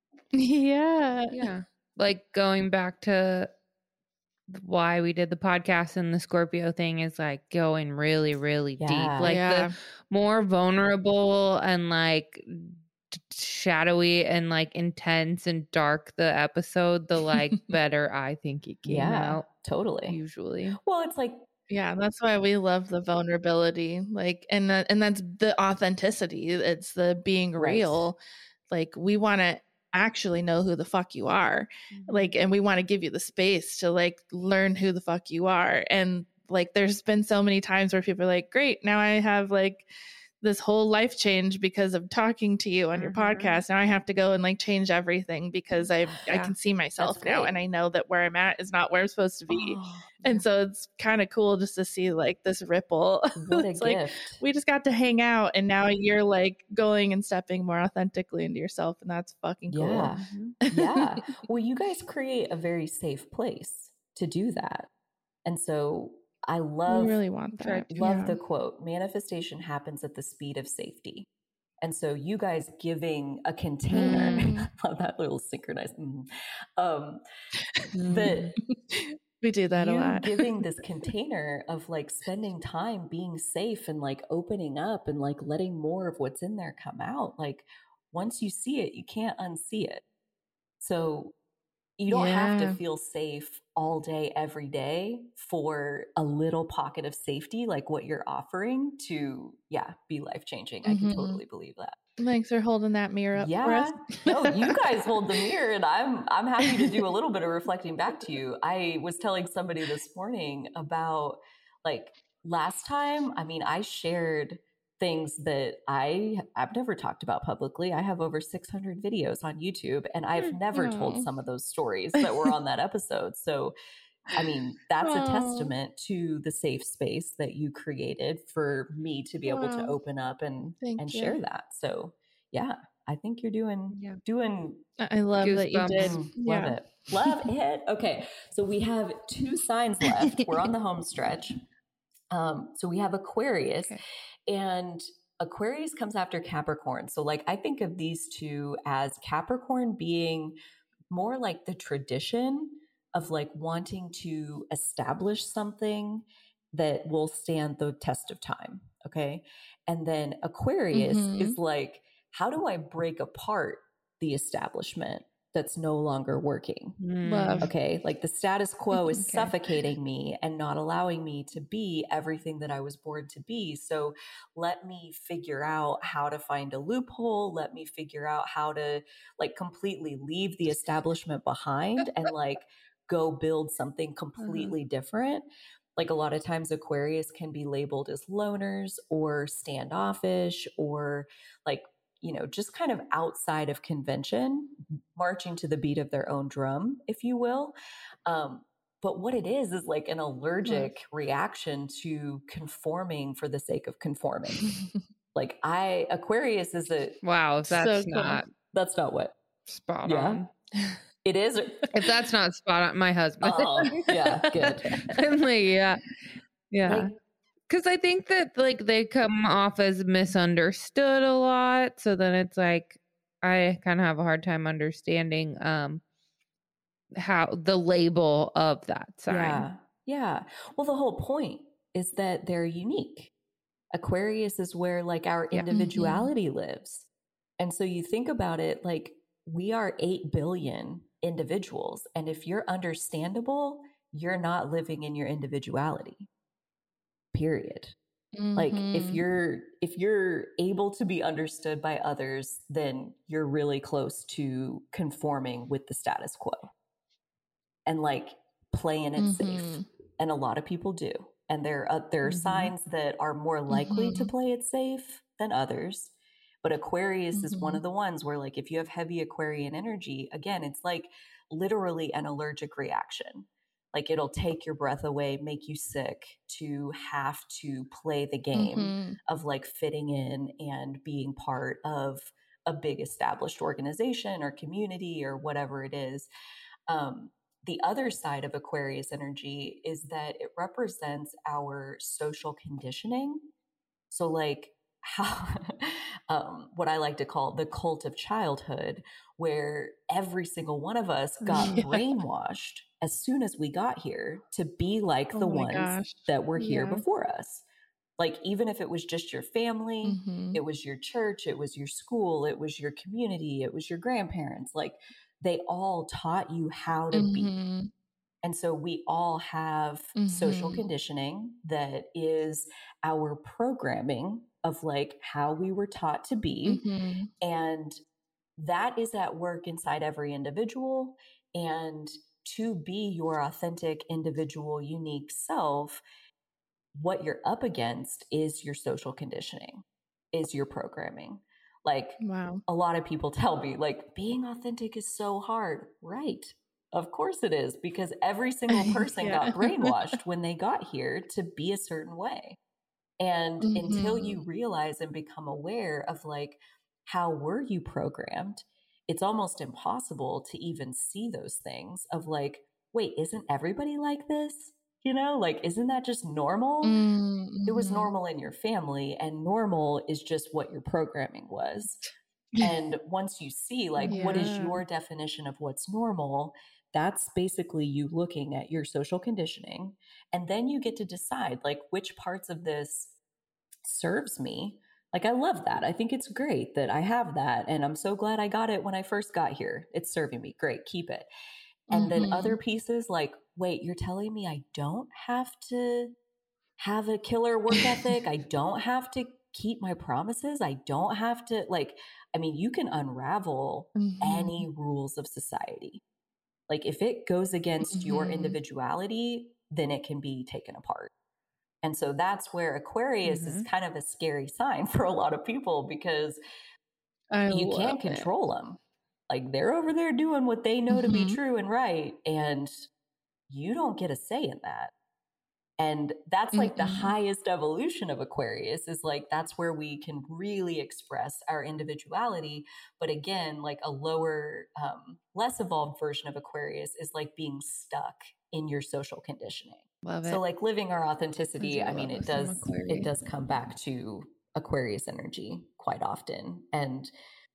Yeah. Yeah. Like going back to why we did the podcast and the Scorpio thing is like going really, really yeah. deep. Like yeah. the more vulnerable and like shadowy and like intense and dark the episode, the like better I think it came yeah, out. Totally. Usually. Well, it's like, yeah, that's why we love the vulnerability. Like, and that, and that's the authenticity. It's the being real. Right. Like we want to actually know who the fuck you are. Mm-hmm. Like, and we want to give you the space to like learn who the fuck you are. And like, there's been so many times where people are like, great, now I have like this whole life change because of talking to you on your mm-hmm. podcast. Now I have to go and like change everything because I yeah. I can see myself now. And I know that where I'm at is not where I'm supposed to be. Oh, and yeah. so it's kind of cool just to see like this ripple. What a it's gift. Like we just got to hang out and now you're like going and stepping more authentically into yourself. And that's fucking cool. Yeah. Mm-hmm. yeah. Well, you guys create a very safe place to do that. And so I love, we really want that. love yeah. the quote, manifestation happens at the speed of safety. And so you guys giving a container, mm. I love that little synchronized, mm. um, that we do that a lot. Giving this container of like spending time being safe and like opening up and like letting more of what's in there come out. Like once you see it, you can't unsee it. So you don't yeah. have to feel safe all day, every day for a little pocket of safety, like what you're offering to, yeah, be life-changing. Mm-hmm. I can totally believe that. Thanks for holding that mirror up yeah. for us. No, you guys hold the mirror and I'm, I'm happy to do a little bit of reflecting back to you. I was telling somebody this morning about like last time, I mean, I shared things that I, I've never talked about publicly. I have over six hundred videos on YouTube and I've never oh. told some of those stories that were on that episode. So I mean, that's Oh. a testament to the safe space that you created for me to be able to Wow. open up and, Thank and you. share that. So yeah, I think you're doing, Yeah. doing I I love that you Goosebumps. did. Mm, Yeah. Love it. Love it. Okay. So we have two signs left. We're on the home stretch. Um, so we have Aquarius, Okay. and Aquarius comes after Capricorn. So like, I think of these two as Capricorn being more like the tradition of like wanting to establish something that will stand the test of time. Okay. And then Aquarius Mhm. is like, how do I break apart the establishment that's no longer working? Love. Okay. Like the status quo is Okay. suffocating me and not allowing me to be everything that I was born to be. So let me figure out how to find a loophole. Let me figure out how to like completely leave the establishment behind and like go build something completely different. Like a lot of times Aquarius can be labeled as loners or standoffish or like, you know, just kind of outside of convention, marching to the beat of their own drum, if you will. Um, but what it is, is like an allergic reaction to conforming for the sake of conforming. Like I, Aquarius is a, Wow, if that's So cool. not that's not what, spot Yeah. on. it is. If that's not spot on, my husband. Oh, yeah, good. I'm like, yeah. Yeah. Like, Because I think that like they come off as misunderstood a lot. So then it's like I kind of have a hard time understanding um how the label of that sign. Yeah. Yeah. Well, the whole point is that they're unique. Aquarius is where like our Yeah. individuality lives. And so you think about it, like we are eight billion individuals. And if you're understandable, you're not living in your individuality, period. Like if Mhm. you're, if you're able to be understood by others, then you're really close to conforming with the status quo and like playing it safe. Mhm. And a lot of people do. And there are, there are Mhm. signs that are more likely to Mhm. play it safe than others. But Aquarius is one Mhm. of the ones where like, if you have heavy Aquarian energy, again, it's like literally an allergic reaction. Like it'll take your breath away, make you sick to have to play the game Mhm. of like fitting in and being part of a big established organization or community or whatever it is. Um, the other side of Aquarius energy is that it represents our social conditioning. So like how, um, what I like to call the cult of childhood, where every single one of us got Yeah. brainwashed as soon as we got here to be like Oh the my ones gosh. that were here Yeah. before us. Like, even if it was just your family, Mhm. it was your church, it was your school, it was your community, it was your grandparents, like they all taught you how to be. Mhm. And so we all have social Mhm. conditioning that is our programming of like how we were taught to be. Mhm. And that is at work inside every individual. And to be your authentic, individual, unique self, what you're up against is your social conditioning, is your programming. Like Wow. a lot of people tell me, like, being authentic is so hard. Right. Of course it is, because every single person Yeah. got brainwashed when they got here to be a certain way. And until Mhm. you realize and become aware of like, how were you programmed? It's almost impossible to even see those things of like, wait, isn't everybody like this? You know, like, isn't that just normal? Mhm. It was normal in your family, and normal is just what your programming was. And once you see like, what is Yeah. your definition of what's normal, that's basically you looking at your social conditioning. And then you get to decide like which parts of this serves me. Like, I love that. I think it's great that I have that. And I'm so glad I got it when I first got here. It's serving me. Great. Keep it. And then Mhm. other pieces like, wait, you're telling me I don't have to have a killer work ethic. I don't have to keep my promises. I don't have to like, I mean, you can unravel Mhm. any rules of society. Like if it goes against your Mhm. individuality, then it can be taken apart. And so that's where Aquarius is Mhm. kind of a scary sign for a lot of people, because I you love can't it. control them. Like they're over there doing what they know to be Mhm. true and right. And you don't get a say in that. And that's like Mm-mm. the highest evolution of Aquarius, is like, that's where we can really express our individuality. But again, like a lower, um, less evolved version of Aquarius is like being stuck in your social conditioning. Love it. So like living our authenticity, I I mean, love it us some does, Aquarius. it does come back to Aquarius energy quite often. And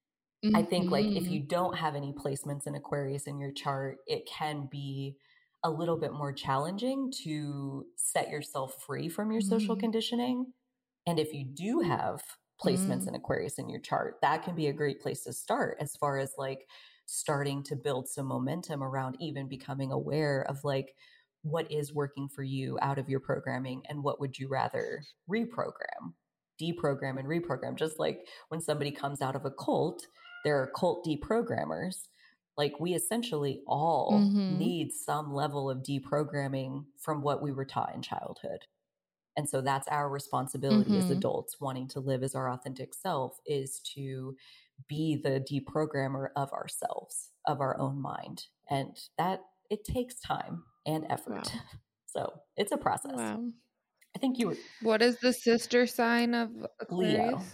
I think like if Mhm. you don't have any placements in Aquarius in your chart, it can be a little bit more challenging to set yourself free from your social Mhm. conditioning. And if you do have placements Mm. in Aquarius in your chart, that can be a great place to start as far as like starting to build some momentum around even becoming aware of like what is working for you out of your programming and what would you rather reprogram, deprogram and reprogram. Just like when somebody comes out of a cult, there are cult deprogrammers. Like we essentially all Mhm. need some level of deprogramming from what we were taught in childhood. And so that's our responsibility as Mhm. adults wanting to live as our authentic self, is to be the deprogrammer of ourselves, of our own mind. And that it takes time and effort. Wow. So it's a process. Wow. I think you were What is the sister sign of Aquarius? Leo.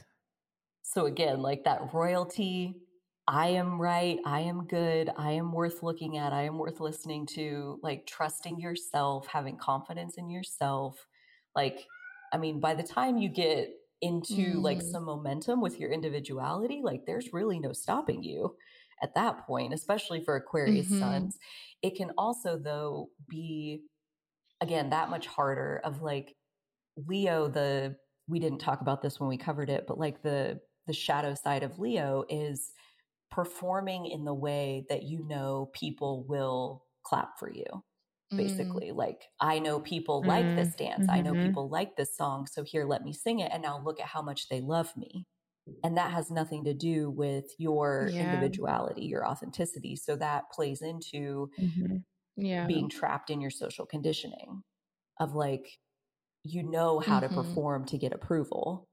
So again, like that royalty, I am right, I am good, I am worth looking at, I am worth listening to, like trusting yourself, having confidence in yourself. Like, I mean, by the time you get into like Mhm. some momentum with your individuality, like there's really no stopping you at that point, especially for Aquarius Mhm. suns. It can also, though, be, again, that much harder of like Leo, the, we didn't talk about this when we covered it, but like the, the shadow side of Leo is performing in the way that you know people will clap for you. Mm. Basically, like, I know people like Mm, this dance. I know mhm. people like this song. So here, let me sing it. And now look at how much they love me. And that has nothing to do with your Yeah. individuality, your authenticity. So that plays into Mhm. Yeah. being trapped in your social conditioning of like, you know how to Mhm. perform to get approval.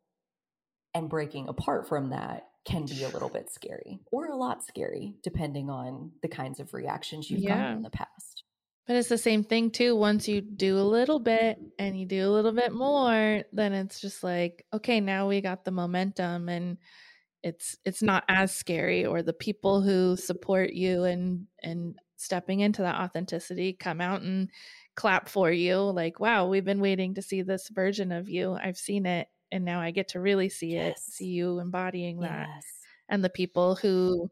And breaking apart from that can be a little bit scary, or a lot scary, depending on the kinds of reactions you've gotten Yeah. in the past. But it's the same thing too. Once you do a little bit and you do a little bit more, then it's just like, okay, now we got the momentum, and it's it's not as scary, or the people who support you and and stepping into that authenticity come out and clap for you, like, wow, we've been waiting to see this version of you. I've seen it, and now I get to really see it, Yes. see you embodying that. Yes. And the people who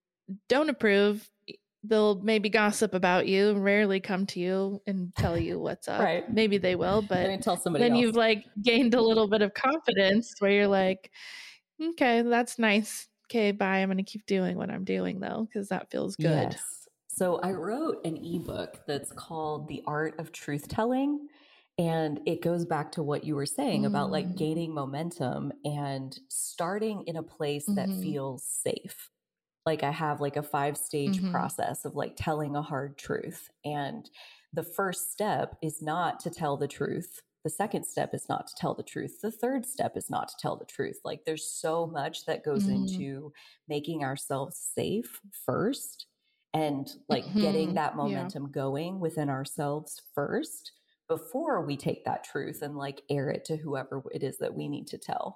don't approve, they'll maybe gossip about you, rarely come to you and tell you what's up. Right. Maybe they will, Let but me tell somebody then else. you've like gained a little bit of confidence where you're like, okay, that's nice. Okay, bye. I'm going to keep doing what I'm doing though, because that feels good. Yes. So I wrote an ebook that's called The Art of Truth Telling. And it goes back to what you were saying about like Mm. gaining momentum and starting in a place that Mhm. feels safe. Like I have like a five stage Mhm. process of like telling a hard truth. And the first step is not to tell the truth. The second step is not to tell the truth. The third step is not to tell the truth. Like there's so much that goes Mhm. into making ourselves safe first, and like Mhm. getting that Yeah. momentum going within ourselves first, before we take that truth and like air it to whoever it is that we need to tell.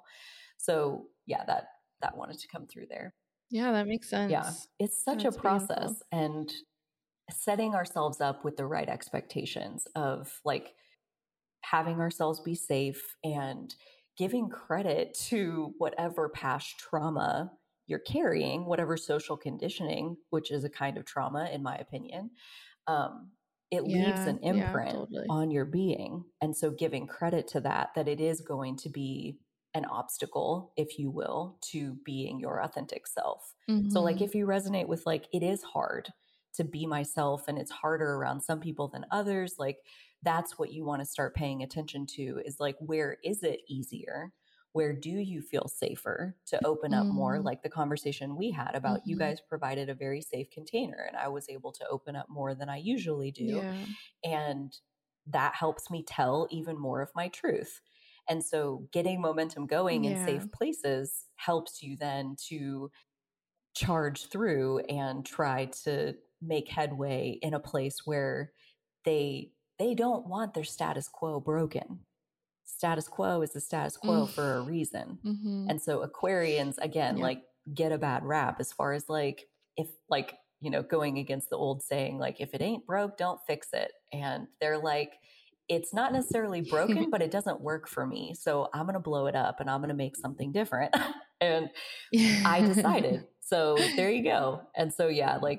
So yeah, that, that wanted to come through there. Yeah, that makes sense. Yeah, it's such That's a process. beautiful. And setting ourselves up with the right expectations of like having ourselves be safe and giving credit to whatever past trauma you're carrying, whatever social conditioning, which is a kind of trauma, in my opinion. Um, it leaves Yeah, an yeah, imprint totally. on your being. And so giving credit to that, that it is going to be an obstacle, if you will, to being your authentic self. So like Mhm. if you resonate with like, it is hard to be myself and it's harder around some people than others, like that's what you want to start paying attention to, is like, where is it easier? Where do you feel safer to open up more? Mhm. Like the conversation we had about you Mhm. guys provided a very safe container and I was able to open up more than I usually do. Yeah. And that helps me tell even more of my truth. And so getting momentum going in Yeah. safe places helps you then to charge through and try to make headway in a place where they they don't want their status quo broken. Status quo is the status quo mm. for a reason. Mm-hmm. And so Aquarians, again, yeah. like get a bad rap as far as like, if like, you know, going against the old saying, like, if it ain't broke, don't fix it. And they're like, it's not necessarily broken, but it doesn't work for me. So I'm going to blow it up and I'm going to make something different. And I decided. So there you go. And so, yeah, like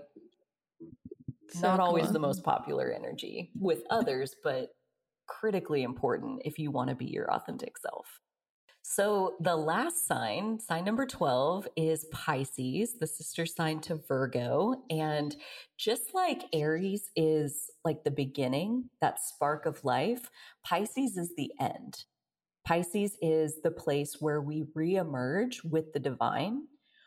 so not cool. always the most popular energy with others, but critically important if you want to be your authentic self. So the last sign, sign number twelve, is Pisces, the sister sign to Virgo. And just like Aries is like the beginning, that spark of life, Pisces is the end. Pisces is the place where we reemerge with the divine,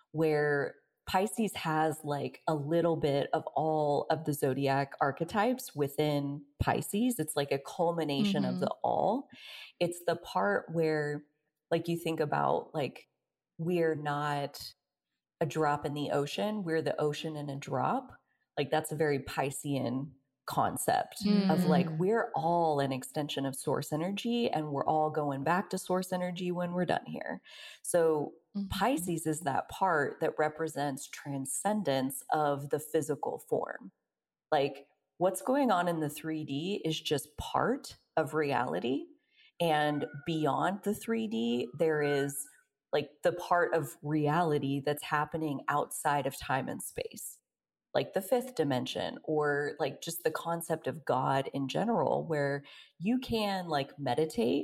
where Pisces has like a little bit of all of the zodiac archetypes within Pisces. It's like a culmination mm-hmm. of the all. It's the part where, like, you think about, like, we're not a drop in the ocean. We're the ocean in a drop. Like, that's a very Piscean concept mm. of like, we're all an extension of source energy and we're all going back to source energy when we're done here. So mm-hmm. Pisces is that part that represents transcendence of the physical form. Like, what's going on in the three D is just part of reality. And beyond the three D, there is like the part of reality that's happening outside of time and space, like the fifth dimension, or like just the concept of God in general, where you can like meditate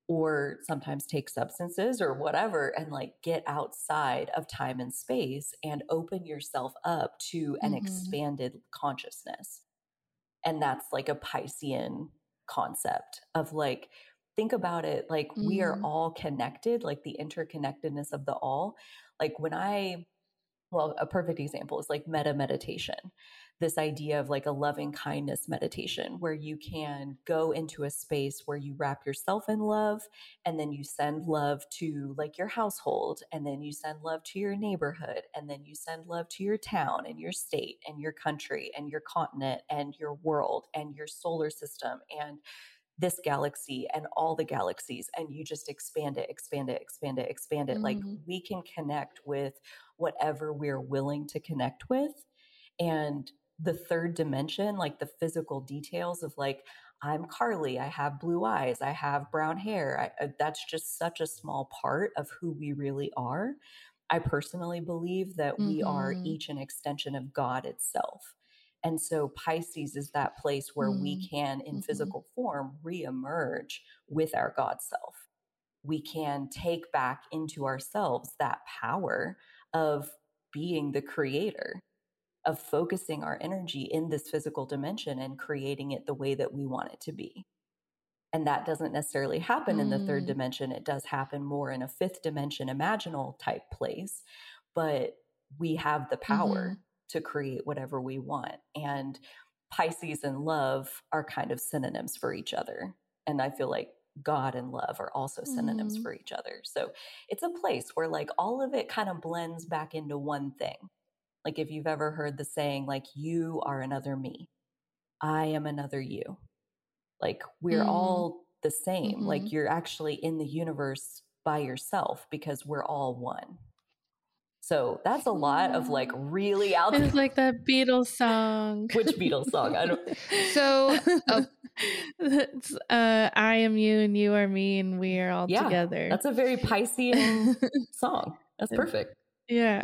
or sometimes take substances or whatever and like get outside of time and space and open yourself up to an mm-hmm. expanded consciousness. And that's like a Piscean concept of like, think about it, like mm-hmm. we are all connected, like the interconnectedness of the all. Like when I, well, a perfect example is like metta meditation, this idea of like a loving kindness meditation where you can go into a space where you wrap yourself in love and then you send love to like your household, and then you send love to your neighborhood, and then you send love to your town and your state and your country and your continent and your world and your solar system and this galaxy and all the galaxies, and you just expand it, expand it, expand it, expand it. Mm-hmm. Like we can connect with whatever we're willing to connect with. And the third dimension, like the physical details of like, I'm Carly, I have blue eyes, I have brown hair. I, that's just such a small part of who we really are. I personally believe that mm-hmm. we are each an extension of God itself. And so Pisces is that place where mm-hmm. we can, in mm-hmm. physical form, reemerge with our God self. We can take back into ourselves that power of being the creator, of focusing our energy in this physical dimension and creating it the way that we want it to be. And that doesn't necessarily happen mm. in the third dimension. It does happen more in a fifth dimension, imaginal type place, but we have the power mm-hmm. to create whatever we want. And Pisces and love are kind of synonyms for each other. And I feel like God and love are also synonyms mm. for each other. So it's a place where like all of it kind of blends back into one thing. Like if you've ever heard the saying, like, you are another me, I am another you. Like we're mm. all the same. Mm-hmm. Like you're actually in the universe by yourself because we're all one. So that's a lot of like really out there. It's like that Beatles song. Which Beatles song? I don't. So uh, it's, uh, I am you and you are me and we are all yeah, together. That's a very Piscean song. That's perfect. Yeah.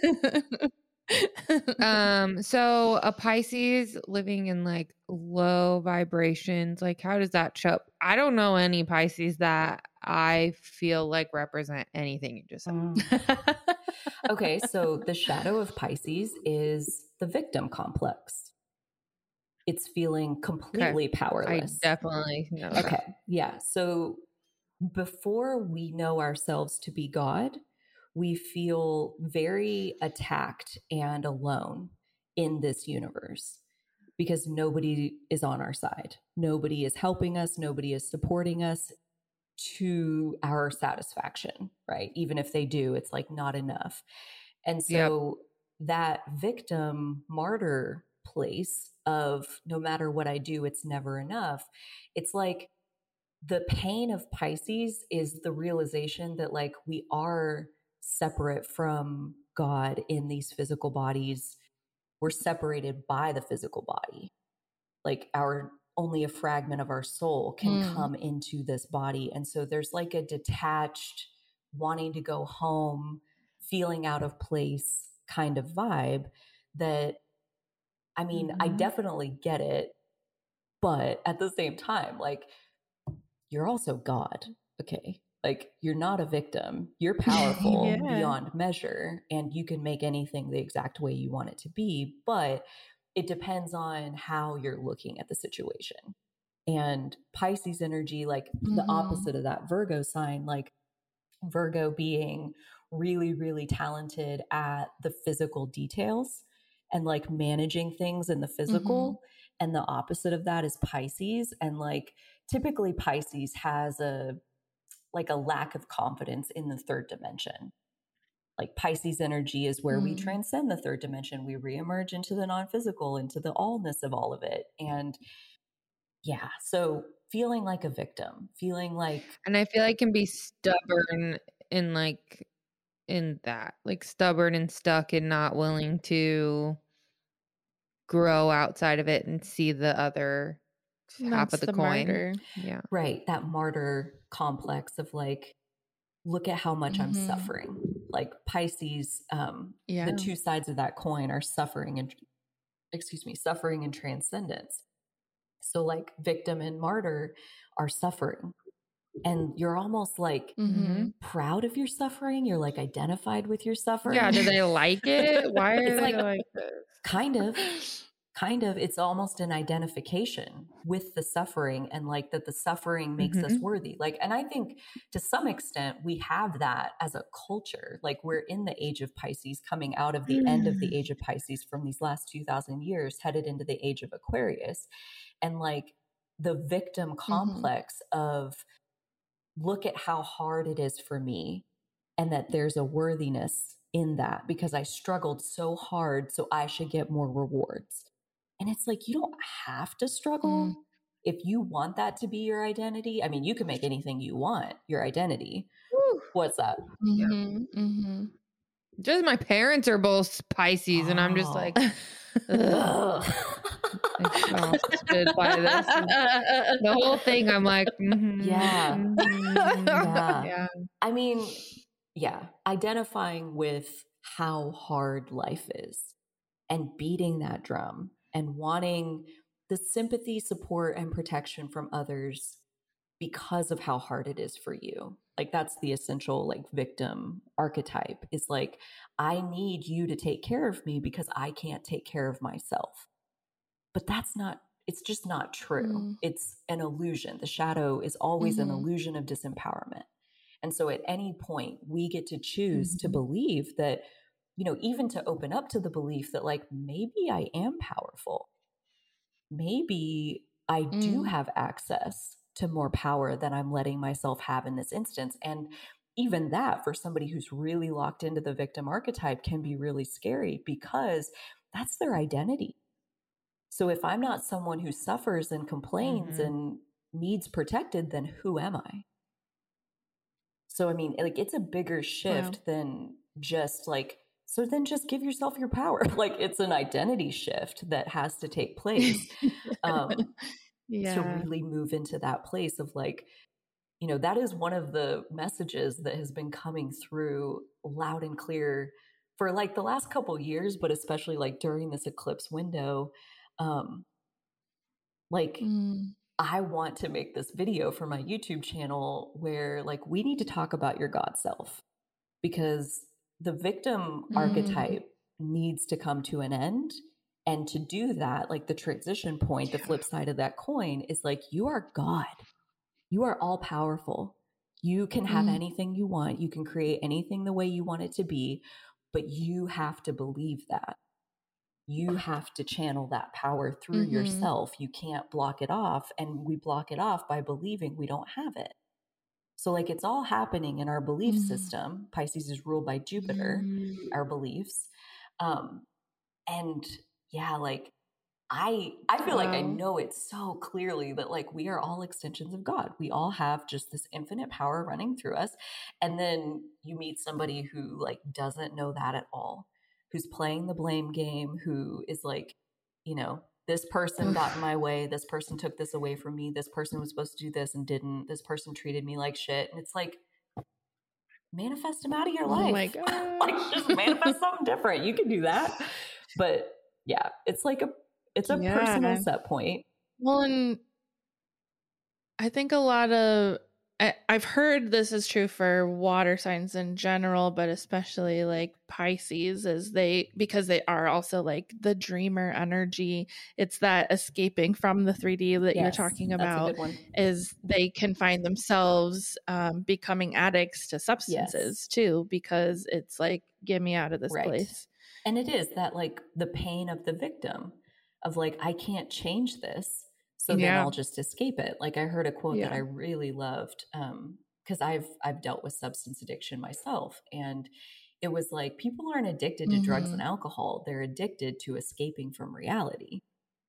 um so a Pisces living in like low vibrations, like how does that show up? I don't know any Pisces that I feel like represent anything you just said. Mm. Okay, so the shadow of Pisces is the victim complex. It's feeling completely okay. powerless. I definitely know okay that. Yeah, so before we know ourselves to be God, we feel very attacked and alone in this universe because nobody is on our side. Nobody is helping us. Nobody is supporting us to our satisfaction, right? Even if they do, it's like not enough. And so yep. that victim martyr place of no matter what I do, it's never enough. It's like the pain of Pisces is the realization that like we are separate from God in these physical bodies. We're separated by the physical body. Like our only a fragment of our soul can Mm. come into this body. And so there's like a detached, wanting to go home, feeling out of place kind of vibe that, I mean, Mhm. I definitely get it. But at the same time, like, you're also God. Okay. Like, you're not a victim. You're powerful Yeah. beyond measure, and you can make anything the exact way you want it to be. But it depends on how you're looking at the situation. And Pisces energy, like the Mhm. opposite of that Virgo sign, like Virgo being really, really talented at the physical details and like managing things in the physical. And the opposite of that is Pisces. And like typically Pisces has a like a lack of confidence in the third dimension. Like Pisces energy is where we Mm. transcend the third dimension. We reemerge into the non-physical, into the allness of all of it. And yeah, so feeling like a victim, feeling like, And I feel like can be stubborn in like in that, like stubborn and stuck and not willing to grow outside of it and see the other half That's of the, the coin. martyr. Yeah. right, that martyr complex of like, look at how much I'm Mhm. suffering. Like Pisces, um, Yeah. the two sides of that coin are suffering and, excuse me, suffering and transcendence. So like victim and martyr are suffering. And you're almost like Mhm. proud of your suffering. You're like identified with your suffering. Yeah. Do they like it? Why are It's they like- like this? kind of, kind of, it's almost an identification with the suffering, and like that the suffering makes us Mhm. worthy. Like, and I think to some extent we have that as a culture. Like we're in the age of Pisces, coming out of the end of the age of Pisces from these last two thousand years, headed into the age of Aquarius. And like the victim complex of, look at how hard it is for me, and that there's a worthiness in that because I struggled so hard, so I should get more rewards. And it's like, you don't have to struggle. Mm. If you want that to be your identity, I mean, you can make anything you want your identity. Whew. What's that? Mhm. Mhm. Just my parents are both Pisces, and I'm just Oh. like, ugh, exhausted by this. The whole thing, I'm like, mhm, Yeah. mhm, Yeah. yeah. I mean, yeah, identifying with how hard life is and beating that drum and wanting the sympathy, support, and protection from others because of how hard it is for you. Like that's the essential like victim archetype, is like, I need you to take care of me because I can't take care of myself. But that's not, it's just not true. Mm. It's an illusion. The shadow is always an Mhm. illusion of disempowerment. And so at any point we get to choose to Mhm. believe that, you know, even to open up to the belief that like, maybe I am powerful. Maybe I do Mm. have access to more power than I'm letting myself have in this instance. And even that, for somebody who's really locked into the victim archetype, can be really scary because that's their identity. So if I'm not someone who suffers and complains Mhm. and needs protected, then who am I? So, I mean, like, it's a bigger shift Wow. than just like, so then just give yourself your power. Like, it's an identity shift that has to take place um, to Yeah. really move into that place of like, you know, that is one of the messages that has been coming through loud and clear for like the last couple years, but especially like during this eclipse window. Um, like, Mm. I want to make this video for my YouTube channel where like we need to talk about your God self, because the victim Mm. archetype needs to come to an end. And to do that, like the transition point, the flip side of that coin is like, you are God. You are all powerful. You can have Mm. anything you want. You can create anything the way you want it to be, but you have to believe that. You have to channel that power through Mhm. yourself. You can't block it off. And we block it off by believing we don't have it. So like it's all happening in our belief Mhm. system. Pisces is ruled by Jupiter, Mm. our beliefs. Um, and yeah, like I I feel Wow. like I know it so clearly that like we are all extensions of God. We all have just this infinite power running through us. And then you meet somebody who like doesn't know that at all, who's playing the blame game, who is like, you know, this person got in my way, this person took this away from me, this person was supposed to do this and didn't, this person treated me like shit. And it's like, manifest them out of your Oh my life. Like gosh. just manifest something different. You can do that. But yeah, it's like a it's a Yeah. personal set point. Well, and I think a lot of, I, I've heard this is true for water signs in general, but especially like Pisces, is they, because they are also like the dreamer energy. It's that escaping from the three D that you're Yes, talking that's a about, good one. is they can find themselves um, becoming addicts to substances too, because it's like, get me out of this Right. place. And it is that like the pain of the victim of like, I can't change this, so then Yeah. I'll just escape it. Like I heard a quote that Yeah. I really loved, um, because I've I've dealt with substance addiction myself, and it was like people aren't addicted to drugs Mhm. and alcohol; they're addicted to escaping from reality.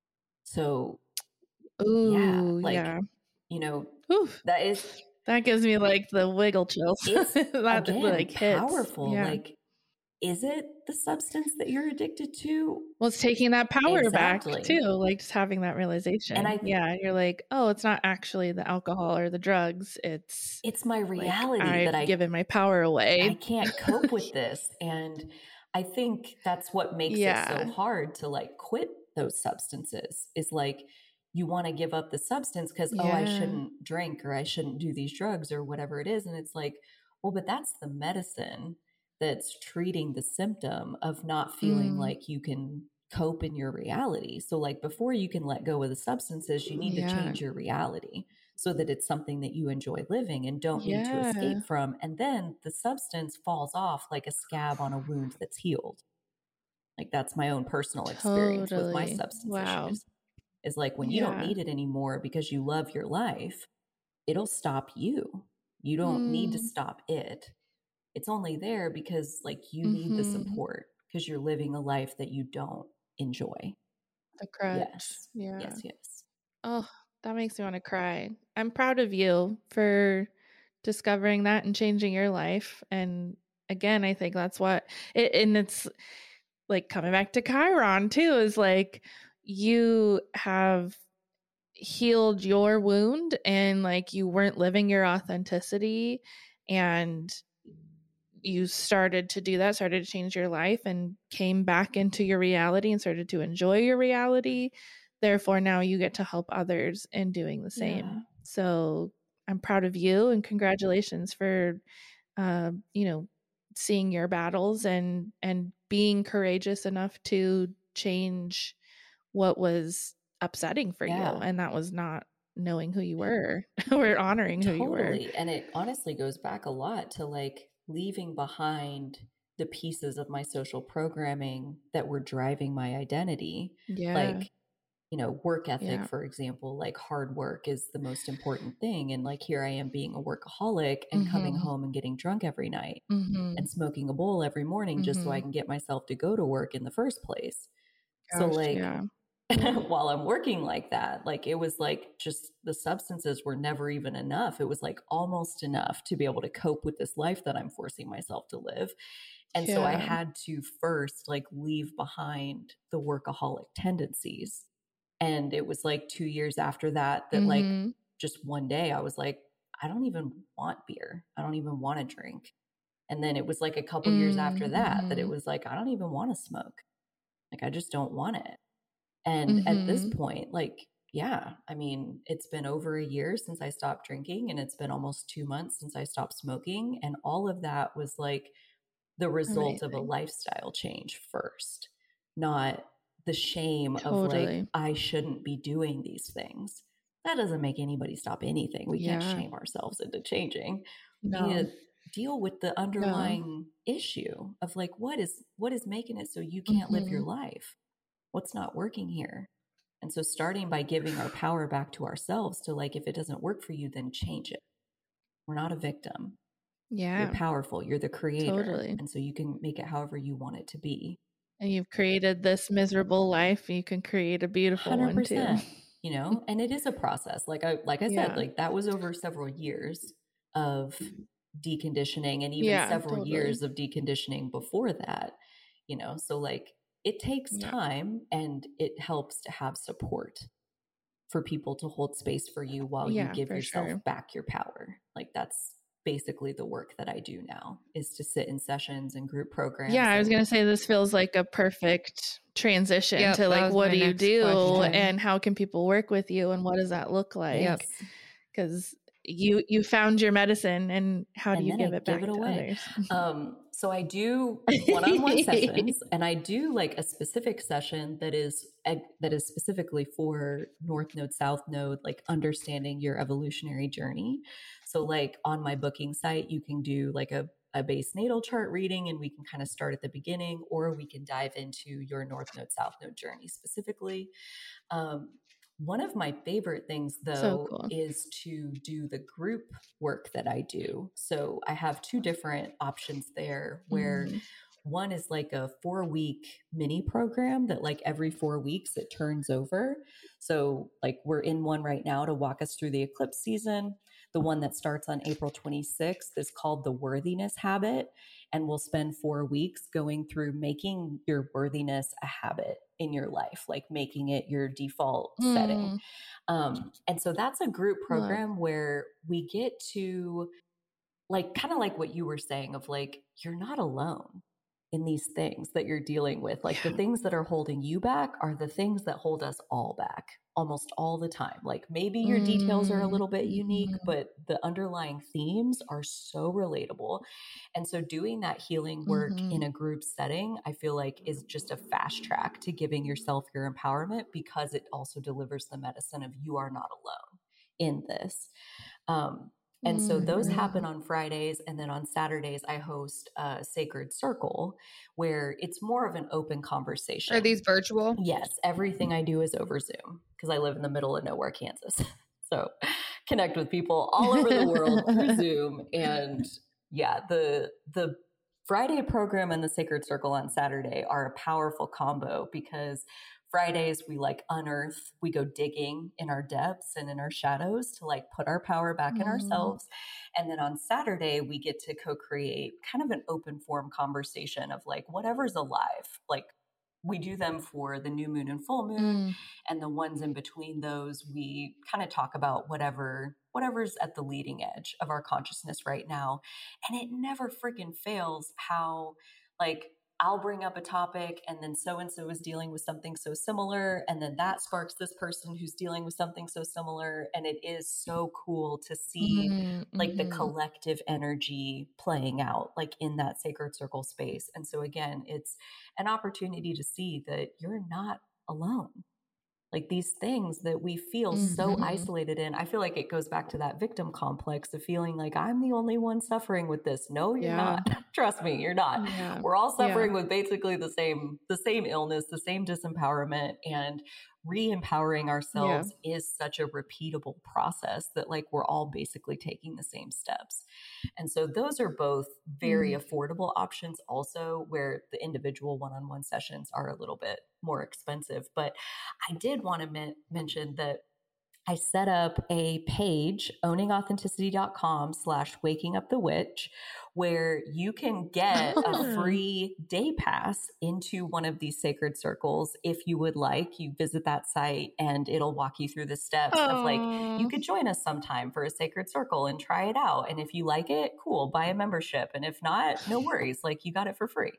So yeah, Ooh, like yeah. you know, Oof. that is That gives me like the wiggle chills. it's That again like hits. powerful. Yeah. Like, is it the substance that you're addicted to? Well, it's taking that power Exactly. back too, like just having that realization. And I yeah, you're like, oh, it's not actually the alcohol or the drugs. It's it's my like reality I've that I given my power I away. can't cope with this. And I think that's what makes it Yeah. so hard to like quit those substances, is like you want to give up the substance because, oh, I Yeah. shouldn't drink or I shouldn't do these drugs or whatever it is. And it's like, well, but that's the medicine that's treating the symptom of not feeling Mm. like you can cope in your reality. So like before you can let go of the substances, you need Yeah. to change your reality so that it's something that you enjoy living and don't need to Yeah. escape from. And then the substance falls off like a scab on a wound that's healed. Like that's my own personal experience with my Totally. substance Wow. issues. Is like when you don't Yeah. need it anymore because you love your life, it'll stop you. You don't need to Mm. stop it. It's only there because like you need the Mhm. support because you're living a life that you don't enjoy. The crutch. Yes. Yeah. Yes, yes. Oh, that makes me want to cry. I'm proud of you for discovering that and changing your life. And again, I think that's what it, and it's like coming back to Chiron too, is like you have healed your wound and like you weren't living your authenticity, and you started to do that, started to change your life and came back into your reality and started to enjoy your reality. Therefore, now you get to help others in doing the same. Yeah. So I'm proud of you and congratulations for, uh, you know, seeing your battles and, and being courageous enough to change what was upsetting for Yeah. you. And that was not knowing who you were or honoring who you were. Totally. And it honestly goes back a lot to like leaving behind the pieces of my social programming that were driving my identity. Yeah. Like, you know, work ethic, Yeah. for example, like hard work is the most important thing. And like here I am being a workaholic and coming Mhm. home and getting drunk every night Mhm. and smoking a bowl every morning just so I Mhm. can get myself to go to work in the first place. So Gosh, like yeah. while I'm working like that, like it was like just the substances were never even enough. It was like almost enough to be able to cope with this life that I'm forcing myself to live. And so I Yeah. had to first like leave behind the workaholic tendencies. And it was like two years after that, that like Mhm. just one day I was like, I don't even want beer. I don't even want to drink. And then it was like a couple years after that, that it Mhm. was like, I don't even want to smoke. Like, I just don't want it. And at this Mhm. point, like, yeah, I mean, it's been over a year since I stopped drinking and it's been almost two months since I stopped smoking. And all of that was like the result of a Amazing. lifestyle change first, not the shame of like, Totally. I shouldn't be doing these things. That doesn't make anybody stop anything. We can't Yeah. shame ourselves into changing. You No. need to deal with the No. underlying issue of like, what is, what is making it so you can't live your Mhm. life? What's not working here? And so starting by giving our power back to ourselves to like, if it doesn't work for you, then change it. We're not a victim. You're Yeah. powerful. You're the creator. Totally. And so you can make it however you want it to be. And you've created this miserable life. You can create a beautiful one too. You know, and it is a process. Like I, like I Yeah. said, like that was over several years of deconditioning and even Yeah, several totally. years of deconditioning before that, you know, so like it takes Yeah. time and it helps to have support for people to hold space for you while Yeah, you give for yourself sure. back your power. Like that's basically the work that I do now, is to sit in sessions and group programs. Yeah, I was and- going to say this feels like a perfect transition Yep, to that like, was what my do you next do question. and how can people work with you and what does that look like? Yep. Because you you found your medicine and how do And you then give I it back give it to away. others? Um, so I do one-on-one sessions, and I do like a specific session that is that is specifically for North Node, South Node, like understanding your evolutionary journey. So like on my booking site, you can do like a, a base natal chart reading, and we can kind of start at the beginning, or we can dive into your North Node, South Node journey specifically. Um, One of my favorite things, though, So cool. is to do the group work that I do. So I have two different options there, where Mhm. one is like a four week mini program that like every four weeks it turns over. So like we're in one right now to walk us through the eclipse season. The one that starts on April twenty-sixth is called the Worthiness Habit. And we'll spend four weeks going through making your worthiness a habit in your life, like making it your default Mm. setting. Um, and so that's a group Love. program where we get to like, kind of like what you were saying of like, you're not alone in these things that you're dealing with. Like Yeah. the things that are holding you back are the things that hold us all back almost all the time. Like maybe your Mm. details are a little bit unique, Mhm. but the underlying themes are so relatable. And so doing that healing work Mhm. in a group setting, I feel like is just a fast track to giving yourself your empowerment, because it also delivers the medicine of you are not alone in this. Um, And so those Mhm. happen on Fridays. And then on Saturdays, I host a Sacred Circle where it's more of an open conversation. Are these virtual? Yes. Everything I do is over Zoom because I live in the middle of nowhere, Kansas. So connect with people all over the world through Zoom. And yeah, the, the Friday program and the Sacred Circle on Saturday are a powerful combo, because Fridays, we like unearth, we go digging in our depths and in our shadows to like put our power back in Mhm. ourselves. And then on Saturday, we get to co-create kind of an open form conversation of like whatever's alive. Like we do them for the new moon and full moon. Mm. And the ones in between those, we kind of talk about whatever, whatever's at the leading edge of our consciousness right now. And it never freaking fails how like, I'll bring up a topic and then so-and-so is dealing with something so similar. And then that sparks this person who's dealing with something so similar. And it is so cool to see Mhm. like the Mhm. collective energy playing out like in that Sacred Circle space. And so again, it's an opportunity to see that you're not alone. Like these things that we feel so Mhm. isolated in, I feel like it goes back to that victim complex of feeling like I'm the only one suffering with this. No, you're Yeah. not. Trust me, you're not. Yeah. We're all suffering Yeah. with basically the same, the same illness, the same disempowerment, and re-empowering ourselves is such a repeatable process that like we're all basically taking the same steps. And so those are both very Mm. affordable options also, where the individual one-on-one sessions are a little bit more expensive. But I did want to men- mention that I set up a page, owning authenticity dot com slash waking up the witch, where you can get a Oh. free day pass into one of these sacred circles. If you would like, you visit that site and it'll walk you through the steps of like, you Aw. could join us sometime for a sacred circle and try it out. And if you like it, cool, buy a membership. And if not, no worries. Like you got it for free.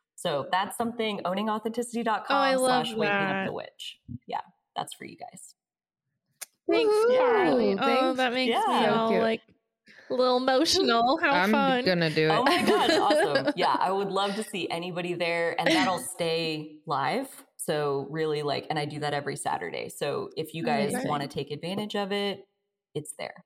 So that's something, owning authenticity dot Oh, I com love slash waking up that. the witch. Yeah, that's for you guys. Thanks, Woohoo! Carly. Oh, Thanks. that makes me Yeah. So all cute. like a little emotional. How I'm fun. gonna do it. Oh my gosh, awesome. Yeah, I would love to see anybody there, and that'll stay live. So really like, and I do that every Saturday. So if you guys Amazing. want to take advantage of it, it's there.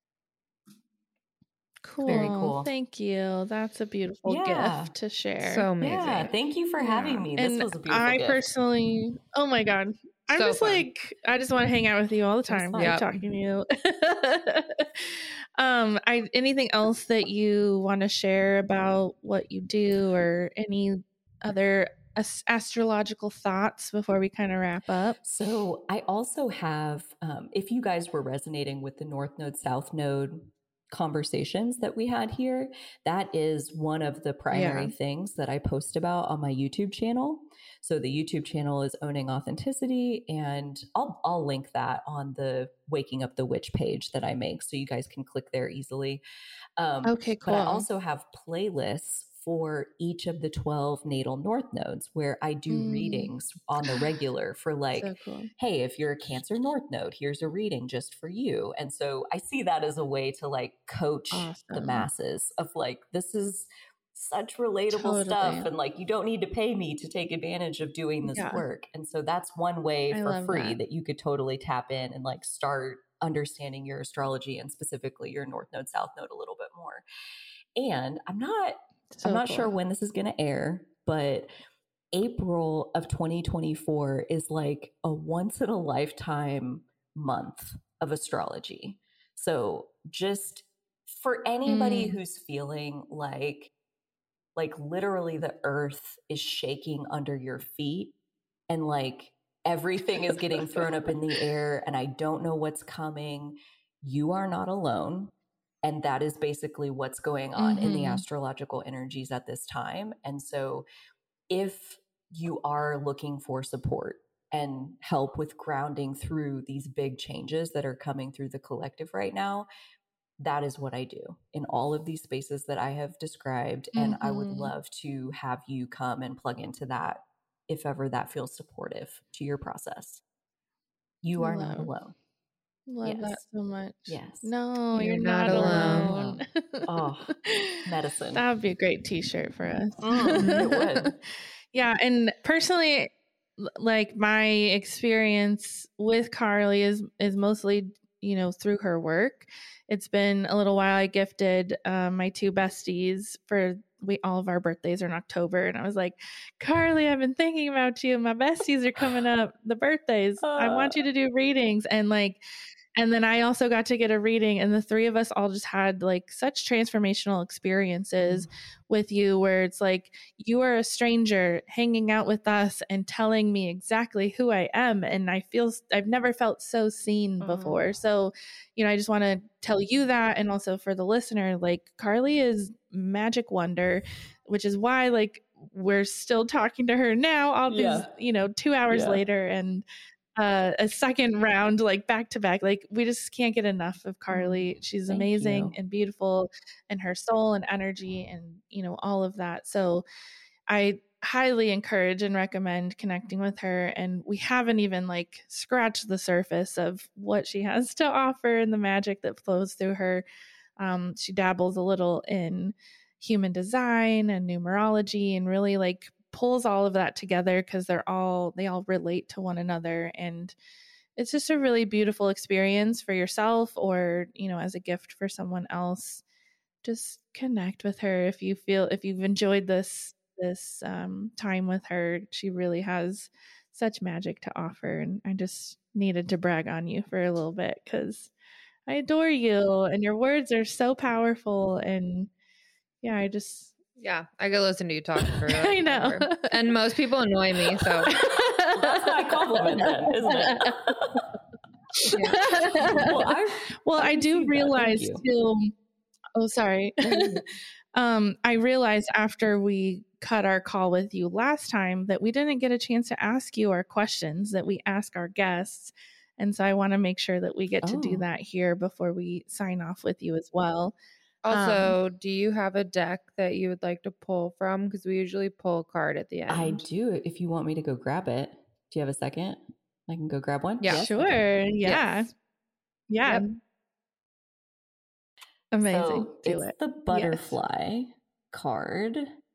Cool. Very cool. Thank you. That's a beautiful Yeah. gift to share. So amazing. Yeah, thank you for having Yeah. me. This And was a beautiful I gift. personally, oh my God. I'm So just fun. like, I just want to hang out with you all the That was time. fun. Keep Yep. talking to you. um, I anything else that you want to share about what you do or any other as- astrological thoughts before we kind of wrap up? So I also have, um, if you guys were resonating with the North Node, South Node conversations that we had here, that is one of the primary Yeah. things that I post about on my YouTube channel. So the YouTube channel is Owning Authenticity, and I'll I'll link that on the Waking Up the Witch page that I make, so you guys can click there easily. Um, Okay, But I cool. also have playlists for each of the twelve natal North nodes where I do Mm. readings on the regular for like, So cool. hey, if you're a Cancer North node, here's a reading just for you. And so I see that as a way to like coach the Awesome. masses of like, this is such relatable stuff. Totally. And like, you don't need to pay me to take advantage of doing this Yeah. work. And so that's one way I for love free that. that you could totally tap in and like start understanding your astrology and specifically your North Node, South Node a little bit more. And I'm not So I'm not cool. sure when this is going to air, but April of twenty twenty-four is like a once in a lifetime month of astrology. So just for anybody Mm. who's feeling like, like literally the earth is shaking under your feet and like everything is getting thrown up in the air and I don't know what's coming, you are not alone. And that is basically what's going on in the Mhm. astrological energies at this time. And so if you are looking for support and help with grounding through these big changes that are coming through the collective right now, that is what I do in all of these spaces that I have described. And I would Mhm. love to have you come and plug into that if ever that feels supportive to your process. You are not Love. alone. Love that Yes. so much. Yes. No, You're you're not not alone. alone. Oh, medicine. That would be a great t-shirt for us. Mm, it would. Yeah. And personally, l- like my experience with Carly is, is mostly, you know, through her work. It's been a little while. I gifted um, my two besties for we all of our birthdays are in October. And I was like, Carly, I've been thinking about you. My besties are coming up, the birthdays. I want you to do readings. And like, and then I also got to get a reading, and the three of us all just had like such transformational experiences with you, where it's like you are a stranger hanging out with us and telling me exactly who I am. And I feel I've never felt so seen before. Oh. So, you know, I just want to tell you that. And also for the listener, like Carly is magic wonder, which is why like we're still talking to her now, all Yeah. these, you know, two hours Yeah. later. And uh, a second round, like back to back. Like we just can't get enough of Carly. She's Thank amazing you. and beautiful, and her soul and energy and, you know, all of that. So I highly encourage and recommend connecting with her. And we haven't even like scratched the surface of what she has to offer and the magic that flows through her. Um, she dabbles a little in human design and numerology and really like pulls all of that together because they're all they all relate to one another, and it's just a really beautiful experience for yourself or, you know, as a gift for someone else. Just connect with her if you feel if you've enjoyed this this um, time with her. She really has such magic to offer, and I just needed to brag on you for a little bit because I adore you and your words are so powerful. And yeah, I just Yeah, I could listen to you talk for like I know. forever. And most people annoy me, so Well, that's my compliment then, isn't it? yeah. well, I, well, I I do received that. Thank realize you. too. Oh, sorry. um, I realized after we cut our call with you last time that we didn't get a chance to ask you our questions that we ask our guests. And so I want to make sure that we get to do Oh. that here before we sign off with you as well. Also, do you have a deck that you would like to pull from? Because we usually pull a card at the end. I do. If you want me to go grab it, do you have a second? I can go grab one. Yeah. Yes? Sure. Okay. Yeah. Yes. Yeah. Yep. Amazing. So Do it's it. the butterfly card.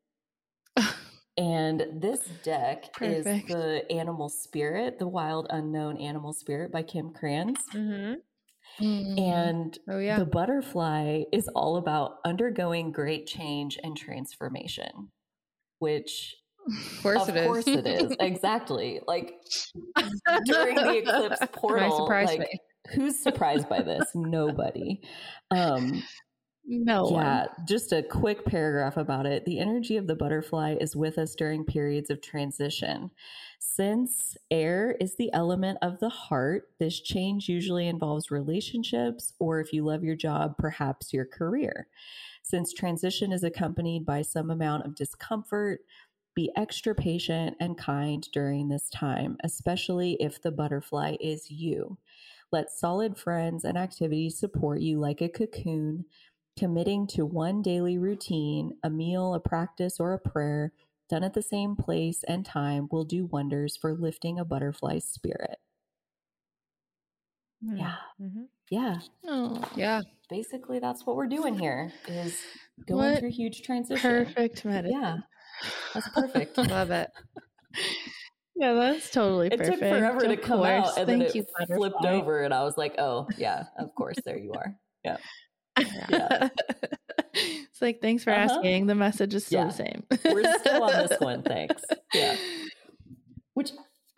And this deck Perfect. is the Animal Spirit, the Wild Unknown Animal Spirit by Kim Kranz. Mm-hmm. Mm. And Oh, yeah. the butterfly is all about undergoing great change and transformation, which Of course of it is. course it is. Exactly. Like during the eclipse portal, surprise like face. who's surprised by this? Nobody. Um, No Yeah, one. just a quick paragraph about it. The energy of the butterfly is with us during periods of transition. Since air is the element of the heart, this change usually involves relationships, or if you love your job, perhaps your career. Since transition is accompanied by some amount of discomfort, be extra patient and kind during this time, especially if the butterfly is you. Let solid friends and activities support you like a cocoon. Committing to one daily routine, a meal, a practice, or a prayer done at the same place and time will do wonders for lifting a butterfly's spirit. Mm. Yeah. Mm-hmm. Yeah. Oh, Yeah. Basically, that's what we're doing here is going what through huge transition. perfect medicine. Yeah. That's perfect. Love it. Yeah, that's totally It perfect. took forever to Of come course. out, and Thank then it you, flipped butterfly. over, and I was like, "Oh, yeah, of course, there you are." Yeah, yeah. It's like, thanks for Uh-huh. asking. The message is still Yeah. the same. We're still on this one, thanks. Yeah. Which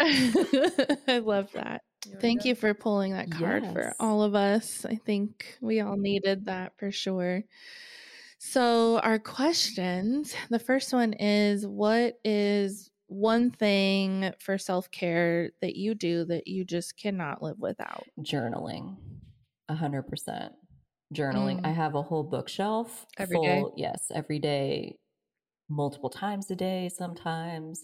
I love that. You Thank wanna you for pulling that card for Yes. all of us. I think we all needed that for sure. So, our questions, the first one is, what is one thing for self-care that you do that you just cannot live without? Journaling, a hundred percent. Journaling. Mm. I have a whole bookshelf Every full. Yes, every day, multiple times a day. Sometimes,